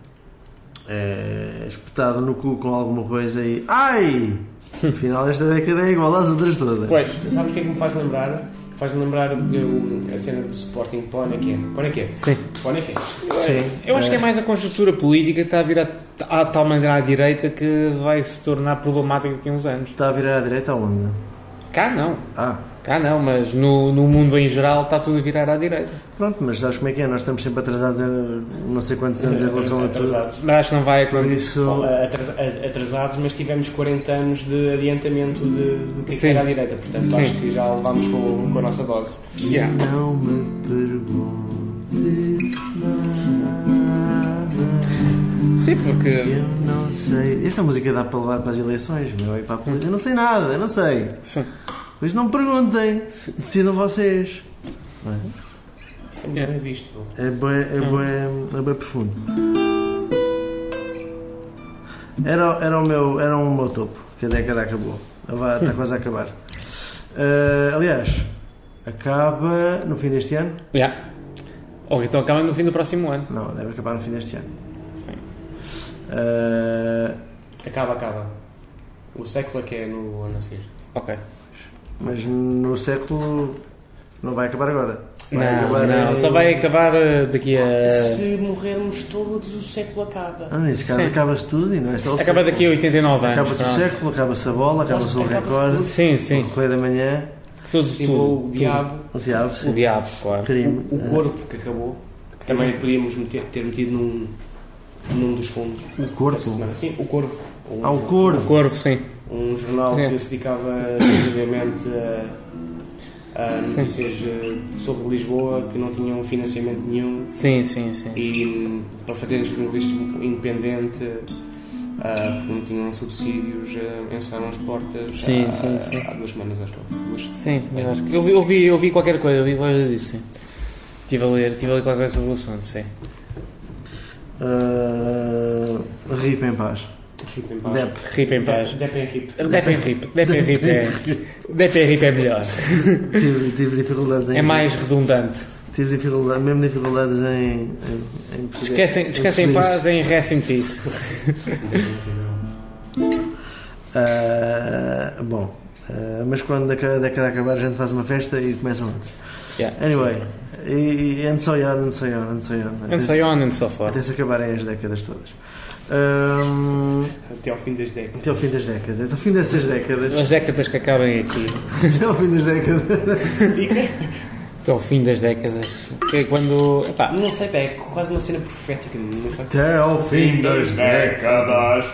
É espetado no cu com alguma coisa e. Ai! Afinal, esta década é igual às outras todas. Pois. Sabes o que é que me faz lembrar? Que faz-me lembrar o- a cena do Sporting Pone é que é. Pone é que é. Sim. Pone é que é. Sim. Eu acho que é mais a conjuntura política que está a vir a, a tal maneira à direita que vai se tornar problemática daqui a uns anos. Está a virar à direita aonde? Cá não. Ah, Cá não, mas no, no mundo em geral está tudo a virar à direita. pronto, mas sabes como é que é? Nós estamos sempre atrasados em não sei quantos anos em relação a tudo. Atrasados. Mas acho que não vai Por acontecer. isso. Bom, atrasa- Atrasados, mas tivemos quarenta anos de adiantamento de, do que é que Sim. era à direita. Portanto, Sim. acho que já levámos com, com a nossa dose. Yeah. Não me perguntes nada. Sim, porque. Eu não sei. Esta música dá para levar para as eleições, meu, e para a política. Eu não sei nada, eu não sei. Sim. Pois não me perguntem. Decidam vocês. Não é? Isso é muito bem visto. pô. É bem, é bem, é bem profundo. Era, era, o meu, era o meu topo, que a década acabou. Vai- Está quase a acabar. Ah, aliás, acaba no fim deste ano? Yeah. Ou então acaba no fim do próximo ano. Não, deve acabar no fim deste ano. Sim. Ah, Acaba, acaba. O século é que é no ano a seguir. Ok. mas no século não vai acabar agora. Vai Não, acabar não, em- só vai acabar uh, daqui a. Se morrermos todos, o século acaba. Ah, nesse caso Sim. acaba-se tudo e não é só o Acaba século. daqui a oitenta e nove anos. Acaba-se o pronto. século, acaba-se a bola, acaba-se o Acaba-se recorde, Sim, sim. o correio da manhã, Tudo, Sim, tudo, o tudo. diabo, o diabo, sim. O diabo, claro. crime. o, o corpo que acabou, que também podíamos meter- ter metido num, num dos fundos. O corpo? Esta semana. Sim, o Corvo. Um, Ah, o corvo. Corvo, sim. Um jornal É. que se dedicava exclusivamente a, a notícias eh, sobre Lisboa que não tinham financiamento nenhum Sim, sim, sim. e hum, para fazer jornalismo independente, ah, porque não tinham subsídios, ah, encerraram as portas Sim, há, sim, sim. há duas semanas, acho eu. Duas. Sim, eu acho que. Eu vi, eu vi, eu vi qualquer coisa, eu vi qualquer coisa disso, sim. Estive a ler, estive a ler qualquer coisa sobre o assunto, sim. Uh, rip em paz. Rip em paz. Dep. Rip em paz. Dep em rip. Dep em rip, dep em rip é. Dep em rip é melhor. Tive, tive dificuldades em. É mais redundante. Tive dificuldades, mesmo dificuldades em. em, em perceber- Esquecem, esquecem em perceber paz isso. em rest in peace. Uh, bom, uh, mas quando a década acabar a gente faz uma festa e começa outra. Yeah. Anyway, e, e and so on, and so on, and so on. And so on and so forth. Até se acabarem as décadas todas. Um, Até ao fim das décadas. até ao fim das décadas. Até ao fim dessas décadas. As décadas que acabem aqui. Até ao fim das décadas. Até ao fim das décadas. Que é quando. Epá, Não sei, pá, é quase uma cena profética. Não sei. Até ao fim das décadas.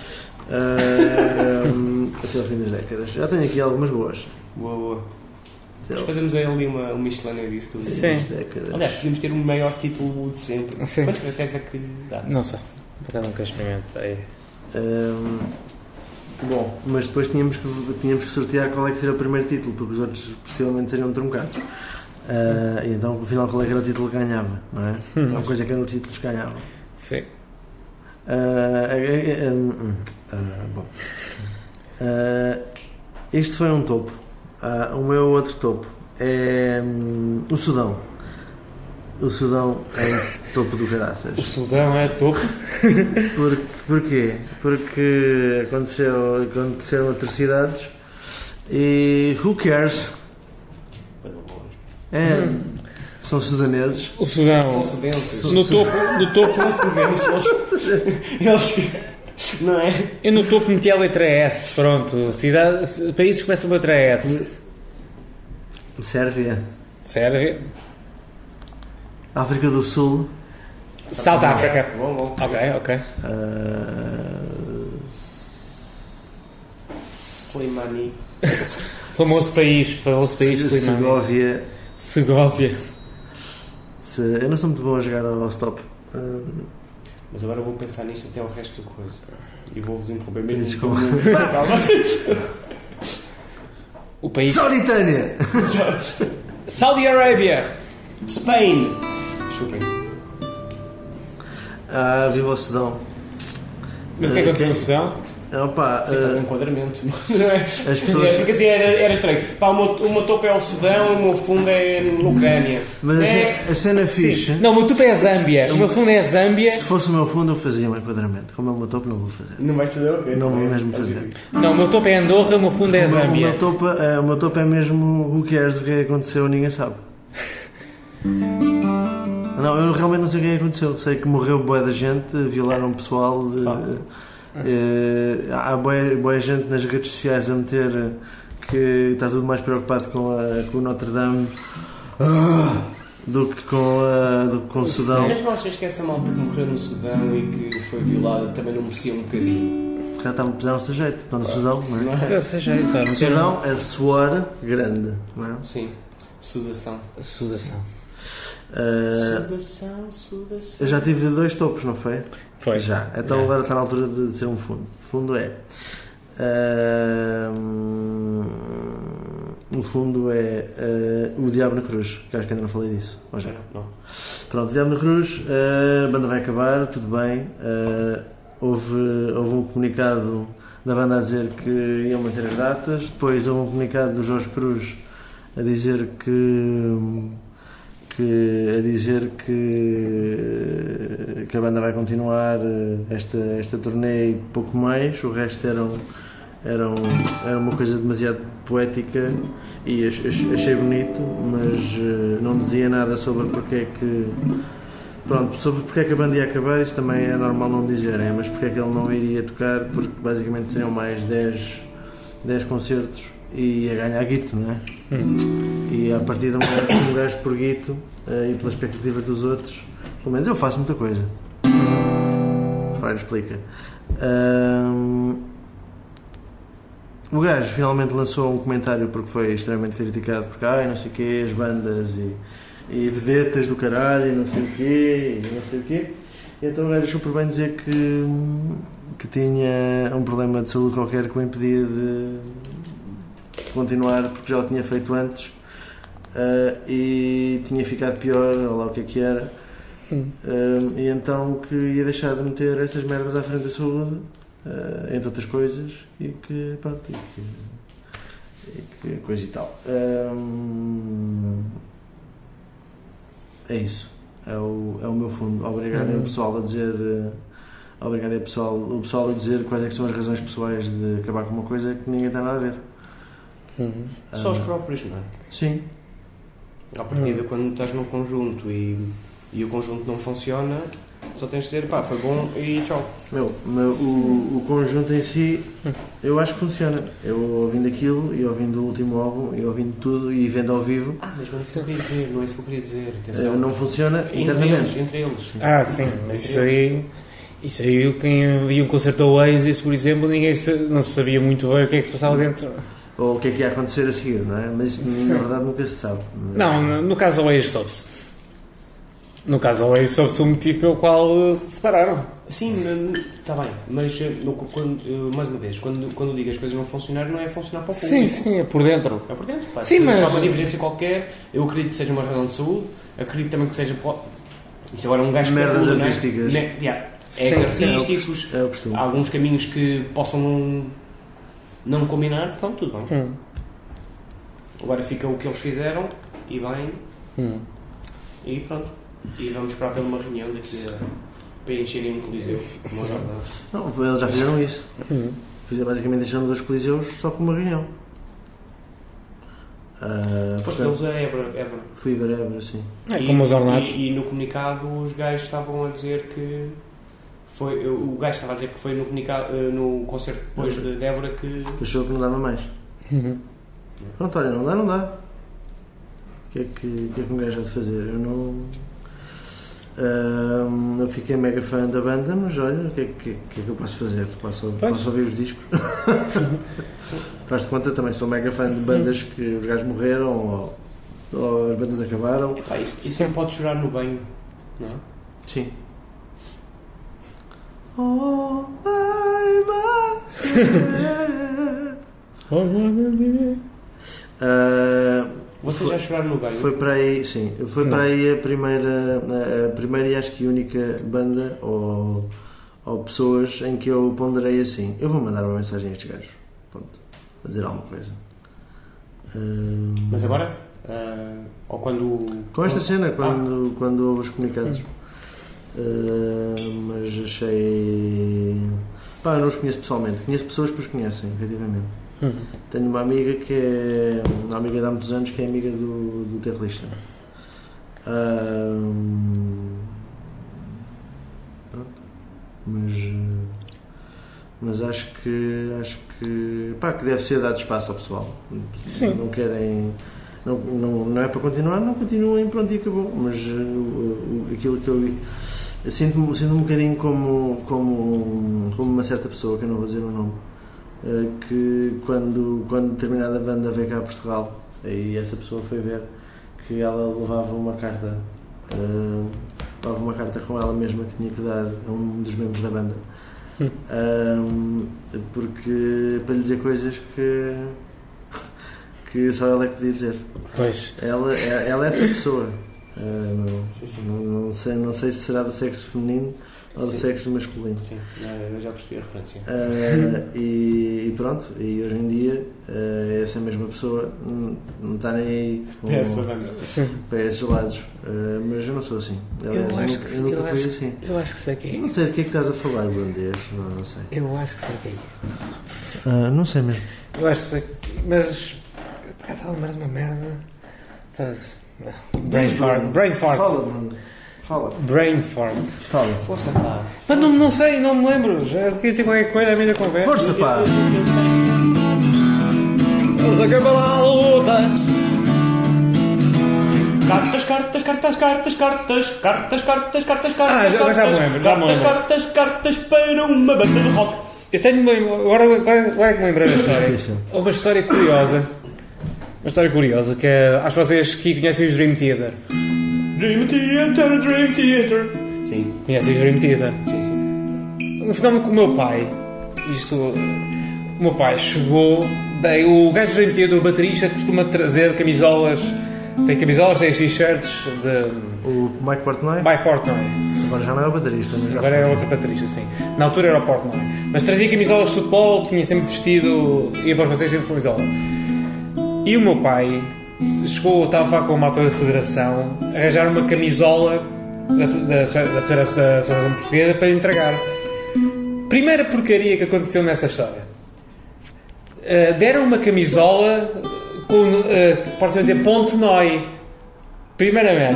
Um, até ao fim das décadas. Já tenho aqui algumas boas. Boa, boa. Até Nós ao fazemos ali uma, uma miscelânea disso tudo. Sim. fim das décadas. Aliás, podíamos ter o maior título de sempre. Sim. Quantos caracteres é que dá? não sei. Por acaso nunca experimentei. Um, bom, mas depois tínhamos que, tínhamos que sortear qual é que seria o primeiro título, porque os outros possivelmente seriam truncados. Uh, e então, no final, qual é que era o título que ganhava, não é? Uma coisa que era o título que ganhava. Sim. Uh, uh, uh, uh, uh, bom, uh, este foi um topo. Uh, o meu outro topo é um, o Sudão. O Sudão é um topo do O caraças. Sudão é topo. Por, porquê? Porque aconteceu, aconteceram atrocidades e who cares? É, são sudaneses. O São Sudão. sudenses. No topo. No topo. São sudenses. Eles... Eles... Não é? Eu no topo meti a letra S. Pronto. Cidade, países que começam com a letra S. Sérvia, Sérvia. África do Sul, South Africa. Bom, bom. Ok, ok. uh, Slimani. Famoso país. Famoso país de Slimani. Segóvia. Segóvia. Se, eu não sou muito bom a jogar ao stop. Uh, Mas agora eu vou pensar nisto até o resto da coisa. E vou-vos interromper mesmo. Dizes como- O país. Sauritânia! Saudi Arabia. Spain. Chupem. Ah, viva o Sudão. Mas o que é que aconteceu no Sudão? Opa, Sim, faz um uh, enquadramento. Não é? as pessoas. Fica assim, era, era estranho. Pá, o, meu, o meu topo é o Sudão, o meu fundo é a Ucrânia. Mas a, É, ce- a cena fixe. Não, o meu topo é a Zâmbia. O meu fundo é a Zâmbia. Se fosse o meu fundo, eu fazia um enquadramento. Como é o meu topo, não vou fazer. não vais fazer o quê? Não vou mesmo fazer. Não, o meu topo é Andorra, o meu fundo é a O meu, o Zâmbia. meu topo, é- o meu topo é mesmo who cares, o que é que aconteceu, ninguém sabe. Não, eu realmente não sei o que é que aconteceu. Sei que morreu boa da gente, violaram pessoal. eh, eh, há boa, boa gente nas redes sociais a meter que está tudo mais preocupado com, a, com o Notre Dame ah, do que com, a, do que com o Sudão. Mas não achas que essa malta que morreu no Sudão e que foi violada também não merecia um bocadinho? Já está, puseram-se a jeito, estão no Sudão, não Não é? é? Eu sei já, pá, não quero- Sudão é suor grande, não é? Sim. Sudação. Sudação. Ah, Sudação, sudação. eu já tive dois topos, não foi? Foi. Já. Então É. agora está na altura de ser um fundo. O fundo é. Ahm, o fundo é ah, o Diabo na Cruz, que acho que ainda não falei disso. Ou já? Não. Pronto, o Diabo na Cruz, ah, a banda vai acabar, tudo bem. Ah, houve, houve um comunicado da banda a dizer que iam manter as datas. Depois houve um comunicado do Jorge Cruz a dizer que. que a dizer que, que a banda vai continuar esta, esta turnê e pouco mais, o resto eram, eram, era uma coisa demasiado poética e ach- ach- achei bonito, mas eh, não dizia nada sobre porque é que pronto, sobre porque é que a banda ia acabar, isso também é normal não dizerem, mas porque é que ele não iria tocar, porque basicamente seriam mais dez concertos e ia ganhar guito, não é? E a partir de um gajo, um gajo por guito uh, e pela expectativa dos outros, pelo menos eu faço muita coisa. Freire explica. Um, o gajo finalmente lançou um comentário porque foi extremamente criticado porque ai, não sei o quê, as bandas e, e vedetas do caralho e não sei o quê e não sei o quê. E então o gajo achou por bem dizer que, que tinha um problema de saúde qualquer que o impedia de continuar porque já o tinha feito antes uh, e tinha ficado pior, ou lá o que é que era, Hum. uh, e então que ia deixar de meter essas merdas à frente da saúde, uh, entre outras coisas, e que pronto, e que, e que coisa e tal. Um, é isso, é o, é o meu fundo. Obrigarem Uhum. o pessoal a dizer. Uh, obrigarem o pessoal, o pessoal a dizer quais é que são as razões pessoais de acabar com uma coisa que ninguém tem nada a ver. Uhum. Só os Ah, próprios, não é? Sim. À partida, quando estás num conjunto e, e o conjunto não funciona, só tens de dizer, pá, foi bom e tchau. Meu, mas o, o conjunto em si, eu acho que funciona. Eu ouvindo aquilo, e ouvindo o último álbum, e ouvindo tudo, e vendo ao vivo, Ah, mas não é isso que eu queria dizer, não é isso que eu queria dizer. Atenção. eh, não funciona Entre internamente. eles, entre eles. Ah, sim, mas isso aí... Isso aí, quem via um concerto ao Oasis, por exemplo, ninguém se, não se sabia muito bem o que é que se passava dentro. Ou o que é que ia acontecer a seguir, não é? Mas isso, Sim. na verdade, nunca se sabe. Não, no, no caso ao Oasis soube-se. No caso ao Oasis soube-se o motivo pelo qual uh, se separaram. Sim, está bem, mas eh, no- quando, eh, mais uma vez, quando, quando digo as coisas não funcionar, não é funcionar para o público. Sim, sim, é por dentro. É por dentro, pá. Sim, Se mas- só uma divergência qualquer, eu acredito que seja uma razão de saúde, acredito também que seja... po- Isto agora é um gajo que Merdas calula, não é? artísticas. Ne- yeah. Sim, É que sim, artísticos, É o costume. alguns caminhos que possam não, não combinar, pronto, tudo bem. Hum. Agora fica o que eles fizeram e bem, Hum. e pronto. E vamos esperar pela uma reunião daqui a, para encherem um coliseu. Uma verdade. Não, eles já fizeram isso. Hum. Fizeram, basicamente deixaram dois coliseus só com uma reunião. Ah, Foste portanto, eles a Évora, Évora. fui ver Évora, sim. É E- como os ornatos. E, e no comunicado os gajos estavam a dizer que foi. O gajo estava a dizer que foi no, comunicado, eh, no concerto depois de, de Évora que. Achou que não dava mais. Uhum. Pronto, olha, não dá, não dá. O que é que, o que, é que um gajo há de fazer? Eu não. Ahm, eu fiquei mega fã da banda, mas olha, o que é que, o que, é que eu posso fazer? Posso, Pois. posso ouvir os discos? Faz-te conta, também sou mega fã de bandas que os gajos morreram ou, ou as bandas acabaram. Epá, isso, isso não pode chorar no banho, não é? Sim. Oh, I must Ah, Vocês já choraram no banho? Foi para aí, sim, foi para aí a primeira, a, a primeira e acho que única banda ou, ou pessoas em que eu ponderei assim, eu vou mandar uma mensagem a estes gajos, pronto, a dizer alguma coisa. Hum, Mas agora? Ah, ou quando. com esta cena, Ah. quando, quando houve os comunicados. Hum, mas achei... Pá, eu não os conheço pessoalmente, conheço pessoas que os conhecem, efetivamente. Uhum. Tenho uma amiga que é uma amiga de há muitos anos que é amiga do, do Terrorista. Ahm, pronto. Mas, eh, mas acho que acho que, pá, que deve ser dado espaço ao pessoal. Sim. Não querem. Não, não, não é para continuar, não continuem, pronto, e acabou. Mas eh, o, o, aquilo que eu vi. eu Sinto-me sinto um bocadinho como, como, como uma certa pessoa, que eu não vou dizer o nome, eh, que quando, quando determinada banda veio cá a Portugal, aí essa pessoa foi ver que ela levava uma carta, eh, levava uma carta com ela mesma que tinha que dar a um dos membros da banda, um, porque para lhe dizer coisas que, que só ela é que podia dizer. Pois. Ela, ela é essa pessoa. Uh, não, não, não, sei, não sei se será do sexo feminino ou do Sim. sexo masculino. Sim, eu já percebi a referência. Uh, e, e pronto, e hoje em dia uh, essa mesma pessoa não, não está nem aí com, Essa banda. Sim. para esses lados. Uh, mas eu não sou assim. Aliás, Eu acho nunca, que eu sim, nunca eu fui acho- assim. Eu acho que sei quem Não é. sei de que é que estás a falar, Brandês. Não, não sei. Eu acho que sei quem é. Uh, não sei mesmo. Eu acho que sei. Mas. Por acaso está a lembrar de uma merda. Faz. Brain fart. Brain fart. Fala, Bruno. Fala. Brain fart. Fala. Força, pá. Mas não, não sei, não me lembro. Já queria dizer qualquer coisa a meio da conversa. Força, pá! Eu, eu, eu sei. Vamos acabar lá a luta. Cartas, cartas, cartas, cartas, cartas, cartas, cartas, cartas, cartas. Ah, já- já me lembro, já me lembro. Cartas, cartas, cartas para uma banda de rock. Eu tenho uma. Agora, agora, agora é que me lembrei da história. Difícil. Há uma história curiosa. Uma história curiosa que é. Acho que vocês que conhecem os Dream Theater. Dream Theater, Dream Theater. Sim, Conhecem os Dream Theater? sim, sim. Um fenómeno com o meu pai. Isto. O meu pai chegou. Daí, o gajo do Dream Theater, o baterista, costuma trazer camisolas. Tem camisolas, tem t-shirts de. O Mike Portnoy, By Portnoy. agora já não é o baterista, mas já Agora foi. é outro baterista, sim. Na altura era o Portnoy. Mas trazia camisolas de futebol, tinha sempre vestido. Ia para os passeios sempre com camisola. E o meu pai chegou, estava com uma altura da federação, arranjar uma camisola da, da, da Federação da Seleção Portuguesa para entregar. Primeira porcaria que aconteceu nessa história. Uh, deram uma camisola com, uh, pode-se dizer, Ponte Noi. Primeira merda.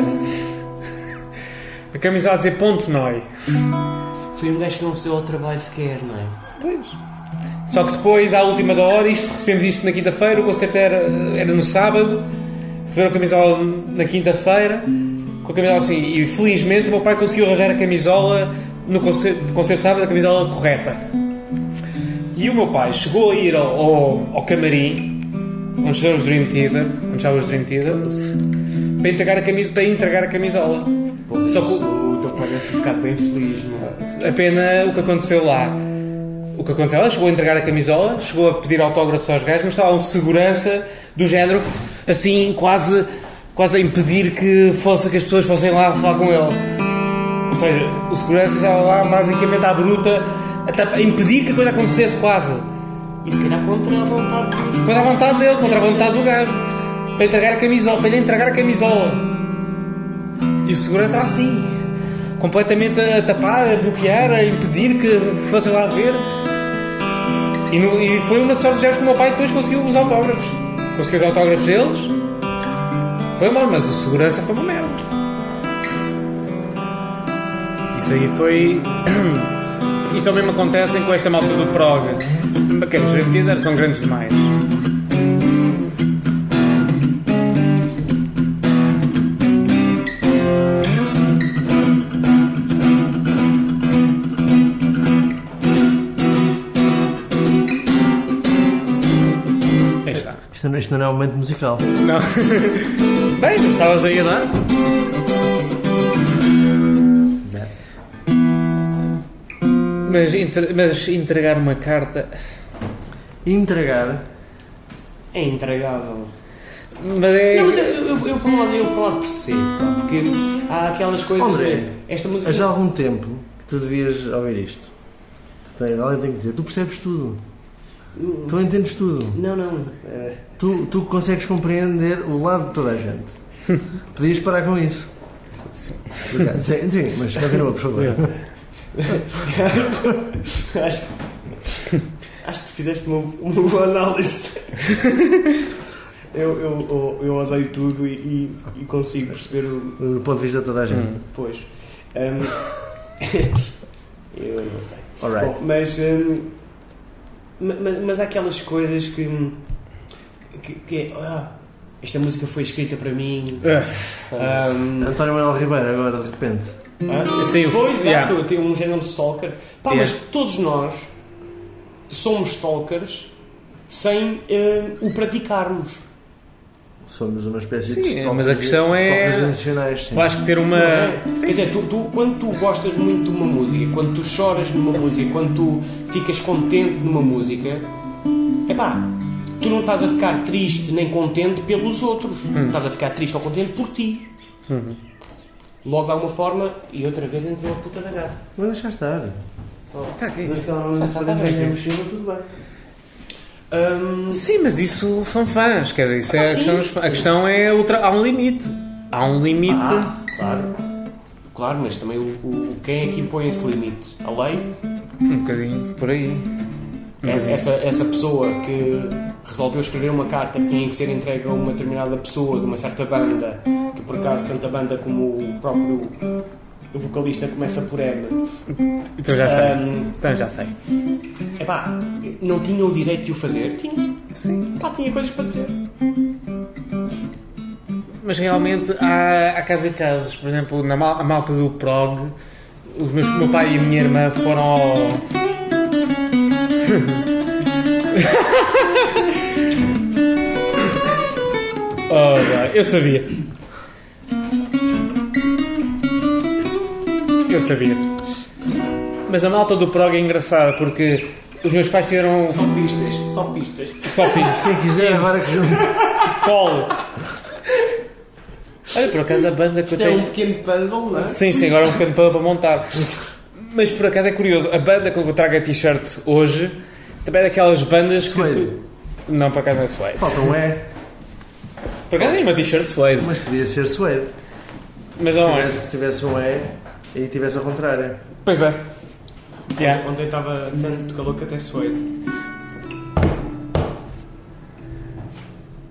A camisola a dizer ponto noi. Foi um gajo que não se deu ao trabalho sequer, não é? Pois. Só que depois, à última da hora, isto, recebemos isto na quinta-feira, o concerto era, era no sábado, receberam a camisola na quinta-feira, com a camisola assim, e felizmente o meu pai conseguiu arranjar a camisola no concerto, no concerto de sábado, a camisola correta. E o meu pai chegou a ir ao, ao, ao camarim, onde estavam os Dream Theater, onde estavam os Dream Theater, para entregar a camisola, para entregar a camisola. Pô, Só que o teu pai deve ter ficado bem feliz, não é? a pena o que aconteceu lá. O que aconteceu? Ela chegou a entregar a camisola, chegou a pedir autógrafos aos gajos, mas estava um segurança do género, assim, quase, quase a impedir que, fosse, que as pessoas fossem lá falar com ele. Ou seja, o segurança estava lá basicamente à bruta, a, a impedir que a coisa acontecesse quase. E se calhar contra a vontade dos... Contra a vontade dele, contra a vontade do gajo. Para entregar a camisola, para lhe entregar a camisola. E o segurança estava assim, completamente a tapar, a bloquear, a impedir que fossem lá ver. E, no, e foi uma sorte de que o meu pai depois conseguiu os autógrafos. Conseguiu os autógrafos deles. Foi amor, mas o segurança foi uma merda. Isso aí foi... Isso ao mesmo acontece com esta malta do prog. Ok, os Dream Theater são grandes demais. Isto não, isto não é um momento musical. Não. Bem, não estavas aí a dar? Mas, entre, mas entregar uma carta... Entregar. É intragável. Mas é... Não, mas eu, eu, eu, por um lado, eu por um lado percebo, pá, porque há aquelas coisas... André, de, esta música... há já algum tempo que tu devias ouvir isto. Tem, alguém tem que dizer, tu percebes tudo. Tu entendes tudo. Não, não. É... Tu, tu consegues compreender o lado de toda a gente. Podias parar com isso. Obrigado. Sim, sim, mas continua, por favor. acho, acho que tu fizeste uma, uma boa análise. eu, eu, eu, eu odeio tudo e, e, e consigo perceber o... Do ponto de vista de toda a gente. Hum, pois. Um, eu não sei. Alright. Bom, mas, um, mas, mas há aquelas coisas que... que, que é, ah, esta música foi escrita para mim. um, António Manuel Ribeiro, agora de repente. Ah, Sim, pois, yeah. exato, tem um género de stalker. Pá, Yeah. mas todos nós somos stalkers sem uh, o praticarmos. Somos uma espécie Sim, de stalkers, mas a questão é- stalkers nacionais. Sim. Eu acho que ter uma... Não é? Quer dizer, tu, tu, quando tu gostas muito de uma música, quando tu choras numa música, quando tu ficas contente numa música, epá, tu não estás a ficar triste nem contente pelos outros. Hum. Estás a ficar triste ou contente por ti. Uhum. Logo há uma forma e outra vez entrou a puta da gata. Mas deixa estar. Tá aqui. Desde que ela não Já pode está entrar bem. na mochila, tudo bem. Hum, Sim, mas isso são fãs. Quer dizer, isso é Ah, a, sim. questão dos fãs. A questão é... Outra... Há um limite. Há um limite... Ah, claro. Claro, mas também o, o, quem é que impõe esse limite? A lei? Um bocadinho por aí. É- Essa, essa pessoa que resolveu escrever uma carta que tinha que ser entregue a uma determinada pessoa de uma certa banda, que por acaso tanto a banda como o próprio o vocalista começa por M. Então já sei. Um, Então já sei. epá, não tinha o direito de o fazer? Tinha. Sim. Pá, tinha coisas para dizer. Mas realmente há, há casos e casos. Por exemplo, na mal, a malta do prog, os meus, meu pai e a minha irmã foram ao... Oh, não, eu sabia. Eu sabia. Mas a malta do prog é engraçada porque os meus pais tiveram Só pistas, só pistas. só filhos. Quem quiser, agora que junto. Colo. Olha, por acaso a banda que eu Isto é um tenho... pequeno puzzle, não é? Sim, sim, agora é um bocadinho para, para montar. Mas por acaso é curioso, a banda com que eu trago a t-shirt hoje também é daquelas bandas que Suede. tu... Não, por acaso não é suede. Falta um E, Por acaso é uma t-shirt suede, mas podia ser suede. mas Se não é. tivesse, se tivesse um E e tivesse ao contrário. Pois é. Yeah. Ontem estava tanto calor que até suede.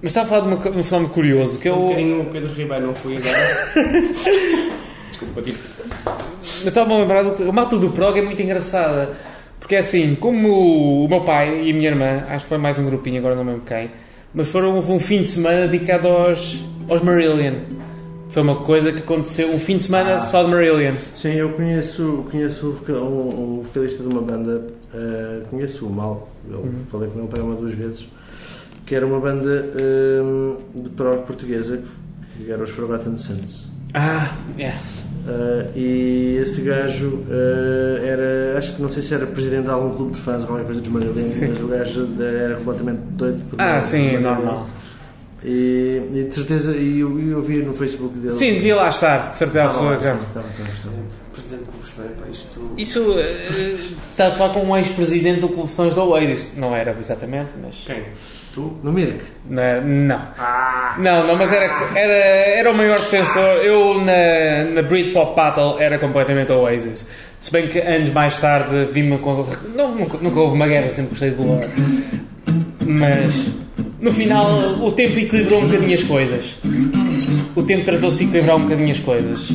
Mas estava a falar de uma, um fenómeno curioso, que é Um o... bocadinho o Pedro Ribeiro não foi agora. Desculpa, tipo. Eu estava a lembrar do... A malta do prog é muito engraçada. Porque é assim, como o meu pai e a minha irmã, acho que foi mais um grupinho, agora não me lembro quem, mas foram um fim de semana dedicado aos, aos Marillion. Foi uma coisa que aconteceu, um fim de semana ah. só de Marillion. Sim, eu conheço, conheço um, voca- um, um vocalista de uma banda, uh, conheço-o mal, eu uhum. falei com ele para uma duas vezes, que era uma banda um, de prog portuguesa, que era os Forgotten Sons. Ah, é. Yeah. Uh, e esse gajo uh, era, acho que não sei se era presidente de algum clube de fãs ou alguma coisa dos Marillion, mas o gajo era completamente doido por Ah, sim, normal. E, e de certeza, e eu, eu vi no Facebook dele. Sim, devia lá estar, de certeza absoluta. Estava, estava, estava. Presidente do Clube de Fãs, pá, isto. Isso uh, está a falar com um ex-presidente do Clube de Fãs da Oasis. Não era exatamente, mas. Quem? Tu? No Mirk? Na, não. Ah! Não, não, mas era, era, era o maior defensor. Eu na, na Britpop Battle era completamente Oasis. Se bem que anos mais tarde vi-me. Não, nunca, nunca houve uma guerra, sempre gostei de Blur. Mas no final o tempo equilibrou um bocadinho as coisas. O tempo tratou-se de equilibrar um bocadinho as coisas.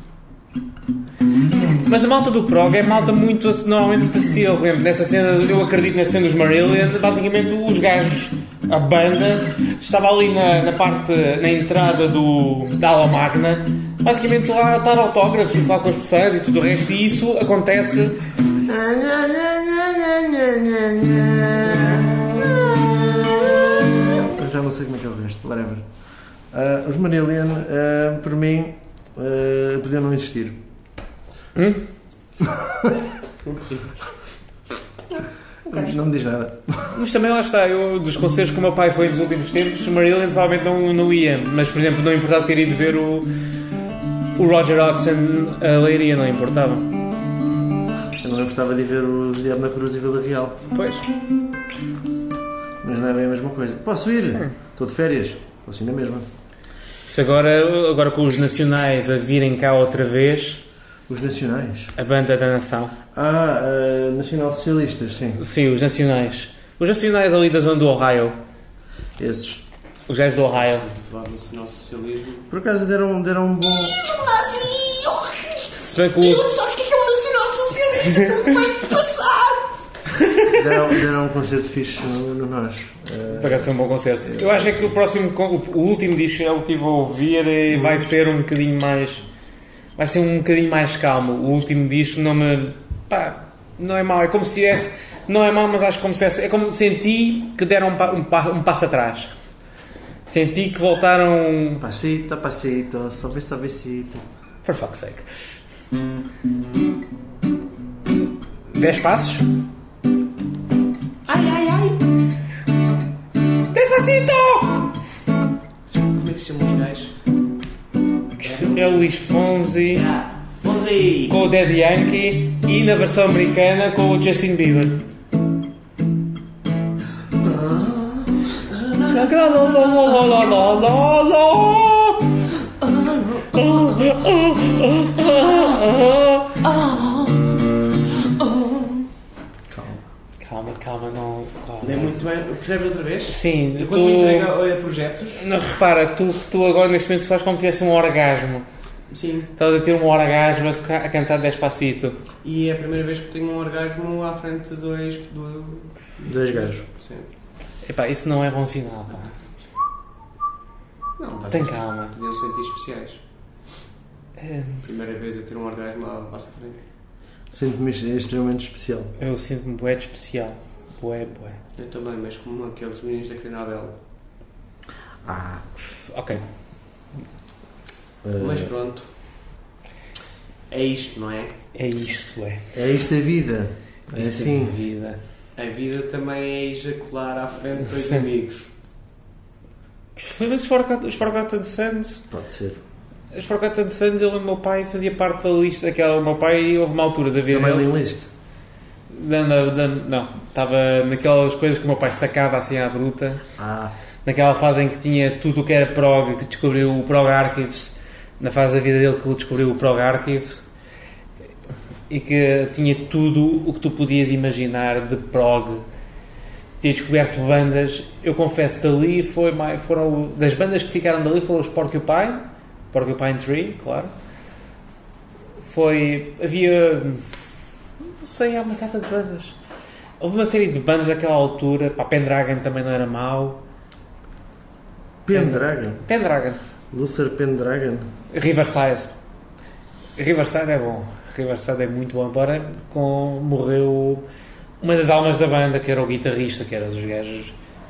Mas a malta do prog é malta muito, normalmente muito acessível. Por exemplo, nessa cena, eu acredito na cena dos Marillion, basicamente os gajos, a banda, estava ali na, na parte, na entrada do, da aula magna, basicamente lá a dar autógrafos e falar com os fãs e tudo o resto, e isso acontece... Eu já não sei como é que é o resto, whatever. Uh, os Marillion, uh, por mim, uh, podiam não existir. Hum? Não me diz nada. Mas também lá está, eu, dos concertos que o meu pai foi nos últimos tempos, o Marillion provavelmente não, não ia, mas por exemplo não importava ter ido ver o, o Roger Hodgson a Leiria, não importava. Eu não importava de ver o Diabo na Cruz e Vila Real. Pois. Mas não é bem a mesma coisa. Posso ir? Sim. Estou de férias. Posso ir na mesma. Isso agora, agora com os nacionais a virem cá outra vez... Os nacionais? A banda da nação. Ah, uh, nacional socialistas, sim. Sim, os nacionais. Os nacionais ali da zona do Ohio. Esses. Os gajos do Ohio. Do nacional socialismo. Por acaso deram, deram um bom... Se bem que o... Tu sabes o que é, que é um nacional socialista? Tu me vais-te passar! Deram, deram um concerto fixe no, no nós. Uh... Por acaso foi um bom concerto. Eu acho é que o próximo, o, o último disco que eu estive a ouvir e vai ser um bocadinho mais... Vai ser um bocadinho mais calmo. O último disco não me... Pá, não é mau. É como se tivesse... Não é mau, mas acho como se tivesse... É como senti que deram um, pa, um, pa, um passo atrás. Senti que voltaram... Passito, passito, sobe, sobecito. For fuck's sake. Dez passos? Ai, ai, ai! Despacito! Como é que se chamam os gajos? É o Luís Fonsi, Ah, Fonsi! com o Daddy Yankee e na versão americana com o Justin Bieber. Calma, calma, não. Calma. Não é muito bem. Percebes outra vez? Sim, E tu... quando me entrega a projetos? Não, repara, tu, tu agora neste momento fazes como se tivesse um orgasmo. Sim. Estás a ter um orgasmo a, tocar, a cantar Despacito. E é a primeira vez que tenho um orgasmo à frente de dois. Do... Dois gajos. Sim. Epá, isso não é bom sinal, pá. Não, Tem calma. Podiam sentir especiais. É, Primeira vez a ter um orgasmo à vossa frente. Sinto-me extremamente especial. eu sinto-me bué de especial. Bué, bué. Eu também, mas como aqueles meninos da Canabela. Ah. Ok. Mas pronto. É isto, não é? É isto, é. É isto a vida. É Isto assim. é vida. A vida também é ejacular à frente de dois Sim. amigos. Mas os Forgotten os Forgotten Sons... Pode ser. Os Forgotten Sons, ele, o meu pai fazia parte da lista daquela... O meu pai, houve uma altura da vida Da mailing dele... list. Não, não, não, não. Estava naquelas coisas que o meu pai sacava assim à bruta. Ah. Naquela fase em que tinha tudo o que era prog, que descobriu o Prog Archives. Na fase da vida dele que ele descobriu o Prog Archives. E que tinha tudo o que tu podias imaginar de prog. tinha descoberto bandas. Eu confesso, dali foi mais, foram das bandas que ficaram dali foram os Porcupine, Porcupine Tree, claro. Foi, havia, não sei, há uma certa de bandas. Houve uma série de bandas daquela altura. Pá, Pendragon também não era mau. Pendragon? Pendragon. Luther Pendragon? Riverside. Riverside é bom. Riverside é muito bom. Embora com, morreu uma das almas da banda, que era o guitarrista, que era dos gajos.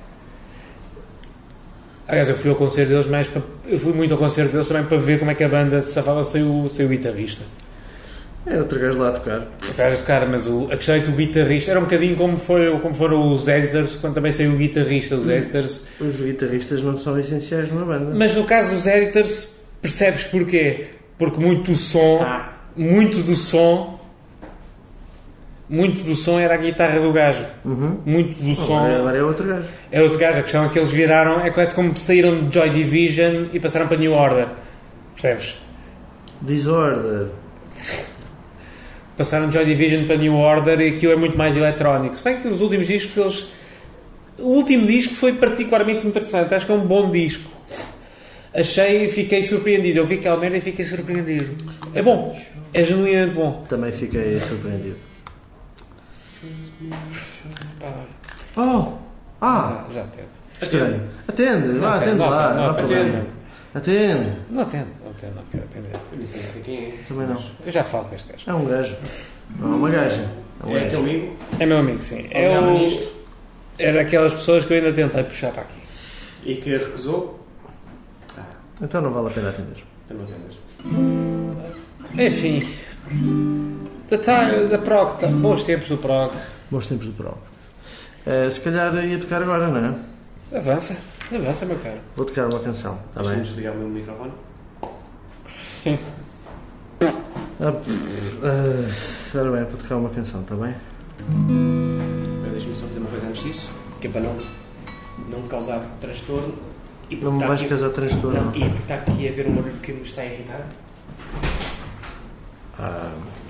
Aliás, eu fui ao concerto deles, mas para, eu fui muito ao concerto deles também para ver como é que a banda se safava sem o, sem o guitarrista. É outro gajo lá a tocar. Outro gajo a tocar, mas o, a questão é que o guitarrista era um bocadinho como, foi, como foram os editors quando também saiu o guitarrista. Os editors. Os guitarristas não são essenciais numa banda. Mas no caso dos editors, percebes porquê? Porque muito do som, Ah. muito do som, muito do som era a guitarra do gajo. Uhum. Muito do som Agora, agora é outro gajo. era outro gajo. A questão é que eles viraram, é quase como saíram de Joy Division e passaram para New Order. Percebes? Disorder. Passaram de Joy Division para New Order e aquilo é muito mais eletrónico. Se bem que os últimos discos, eles... O último disco foi particularmente interessante. Acho que é um bom disco. Achei e fiquei surpreendido. Eu vi aquela merda e fiquei surpreendido. É bom. É genuinamente bom. Também fiquei surpreendido. Oh! Ah! Já, já teve. Estranho. Atende, vá, atende não lá, atende, não há não problema. Atende. Não atendo, não atendo, não quero atender. Eu nem sei quem é. Também não. Eu já falo com este gajo. É um gajo. Não é uma gaja. É um É gajo. teu amigo? É meu amigo, sim. É Olhava o... nisto. Era aquelas pessoas que eu ainda tentei puxar para aqui. E que recusou? Então não vale a pena atender. Eu não entendes. Enfim. Da, time, da prog, tá, bons tempos do prog. Bons tempos do prog. Eh, se calhar ia tocar agora, não é? Avança, avança, meu caro. Vou tocar uma canção, está bem? Deixa-me desligar o meu microfone. Sim. Ah, uh, ora bem, vou tocar uma canção, está bem? Deixa-me só fazer uma coisa antes disso, que é para não, não me causar transtorno. E Não me está vais aqui- casar transtorno. Não, e porque está aqui a ver um barulho que me está a irritar. Ah,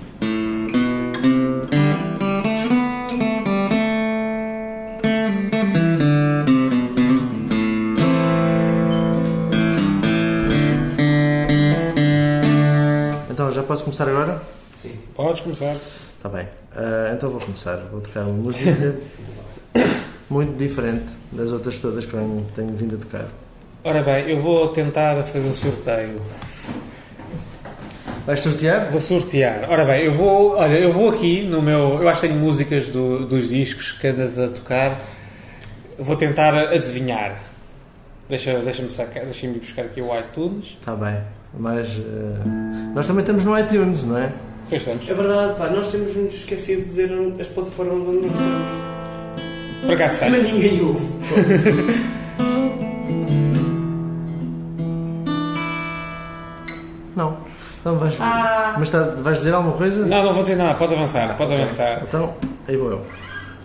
então, já posso começar agora? Sim. Podes começar. Está bem. Ah, então vou começar. Vou tocar uma música muito diferente das outras todas que eu tenho vindo a tocar. Ora bem, eu vou tentar fazer um sorteio. Vais sortear? Vou sortear. Ora bem, eu vou... Olha, eu vou aqui no meu... Eu acho que tenho músicas do, dos discos que andas a tocar. Vou tentar adivinhar. Deixa, deixa-me sacar, deixa-me buscar aqui o iTunes. Está bem. Mas ah, nós também estamos no iTunes, não é? Pois estamos. É verdade, pá, nós temos nos esquecido de dizer as plataformas onde nós estamos. Por acaso sei. Mas ninguém ouve. Não. Então vais. Mas tá- vais dizer alguma coisa? Não, não vou dizer nada. Pode avançar, pode avançar. Então, aí vou eu.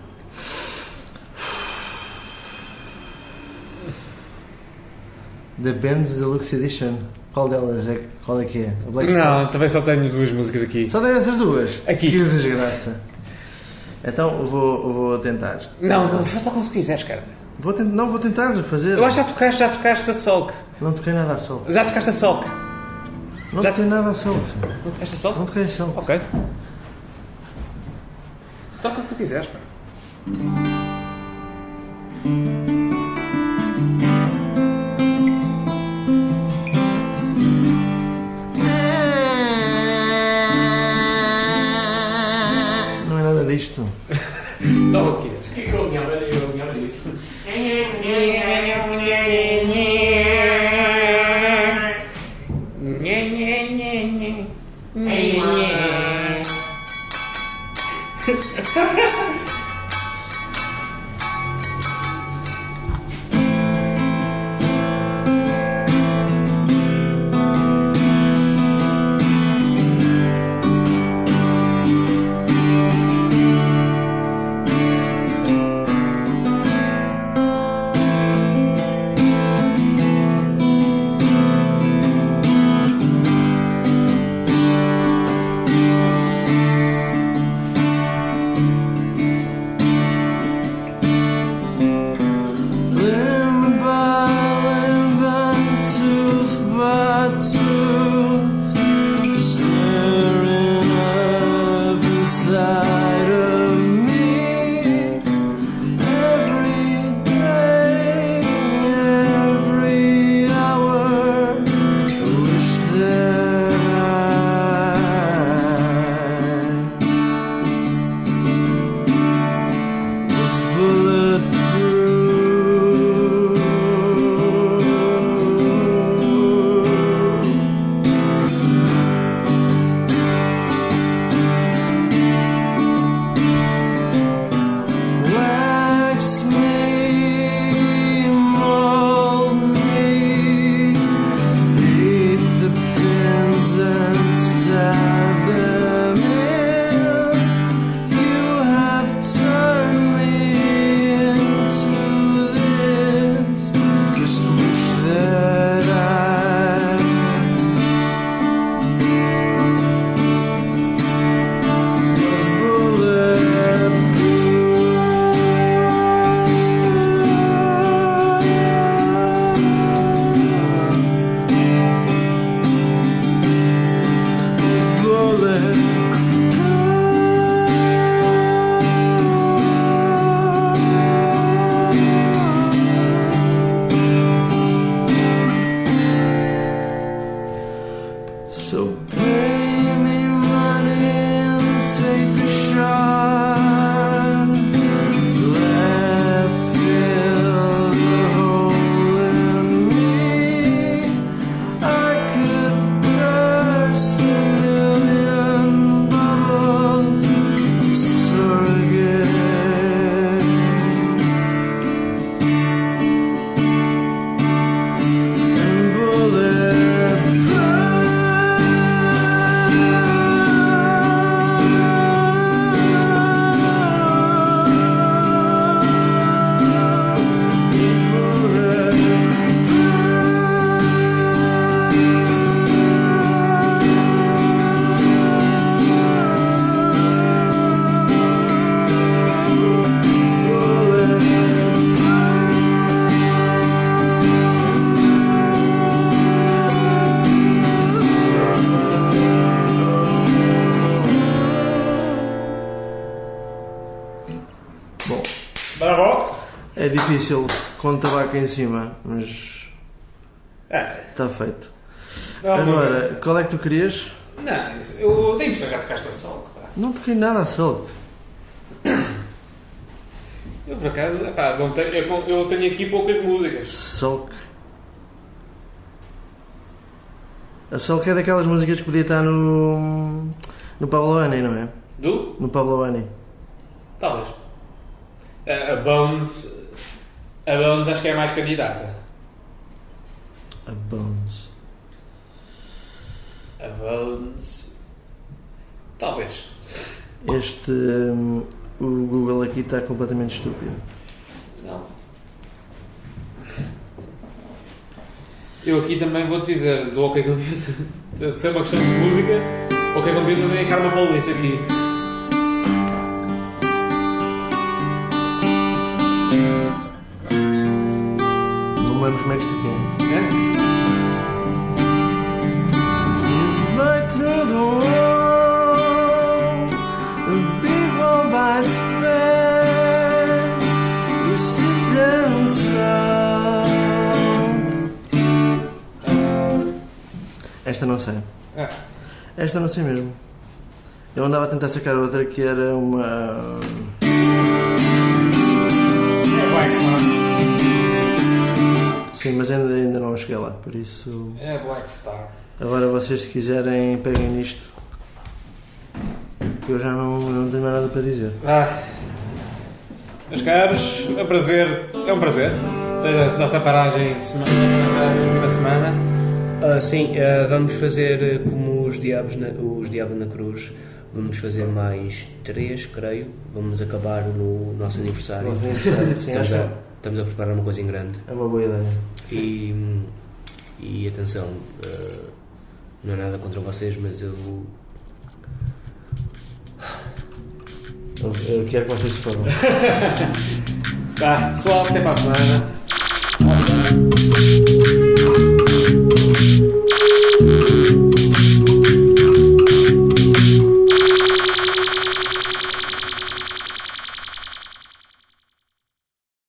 The Benz Deluxe Edition. Qual delas é? Qual é que é? O Black Star? Não, também só tenho duas músicas aqui. Só tem essas duas? Aqui. Que desgraça. Então eu vou, eu vou tentar. Não, não, faz quando tu quiseres, cara. Vou tent- não, vou tentar fazer. Eu acho que já tocaste, já tocaste a Solk. Não toquei nada a sol. Já tocaste a Solk. Não Já toquei nada a sol. Não tocaste a Solk? Não toquei a sol. Ok. Toca o que tu quiseres, pá. Não é nada disto. Toma o que quiseres. O que é que eu alinhava? Eu alinhava nisso. Bravo! É difícil com tabaco em cima, mas Ah, está feito. Não, Agora, qual é que tu querias? Não, isso- eu tenho que já tocaste a sol. Pá. Não toquei nada a sol. Eu por acaso, pá, não tenho, eu, eu tenho aqui poucas músicas. Sock. A Sock é daquelas músicas que podia estar no. no Pablo Honey, não é? Do? No Pablo Honey. Talvez. A, a Bones. A Bones acho que é a mais candidata. A Bones. A Bones. Talvez. Este. hum, o Google aqui está completamente estúpido. Não. Eu aqui também vou-te dizer do OK Computer. Se é uma questão de música, OK Computer tem a Carla Paulista aqui. Não me lembro como é que isto aqui é. É? Right through the wall, a big wall bites back. You sit there and sound. Esta não sei. Ah. Esta não sei mesmo. Eu andava a tentar sacar outra que era uma. É Black Star. Sim, mas ainda, ainda não cheguei lá, por isso. É Black Star. Agora vocês, se quiserem, peguem nisto. Que eu já não, não tenho mais nada para dizer. Ah. Meus caros, é um prazer. É um prazer. A nossa paragem semana, nossa paragem última semana. Ah, sim, ah, vamos fazer ah, como os diabos, na, os diabos na cruz. Vamos fazer mais três, creio. Vamos acabar no nosso aniversário. Nosso aniversário, sim, estamos, acho a, que estamos a preparar uma coisa em grande. é uma boa ideia. E, e atenção, ah, não é nada contra vocês, mas eu. Eu, eu quero que vocês se formem. Tá, pessoal, até para a semana.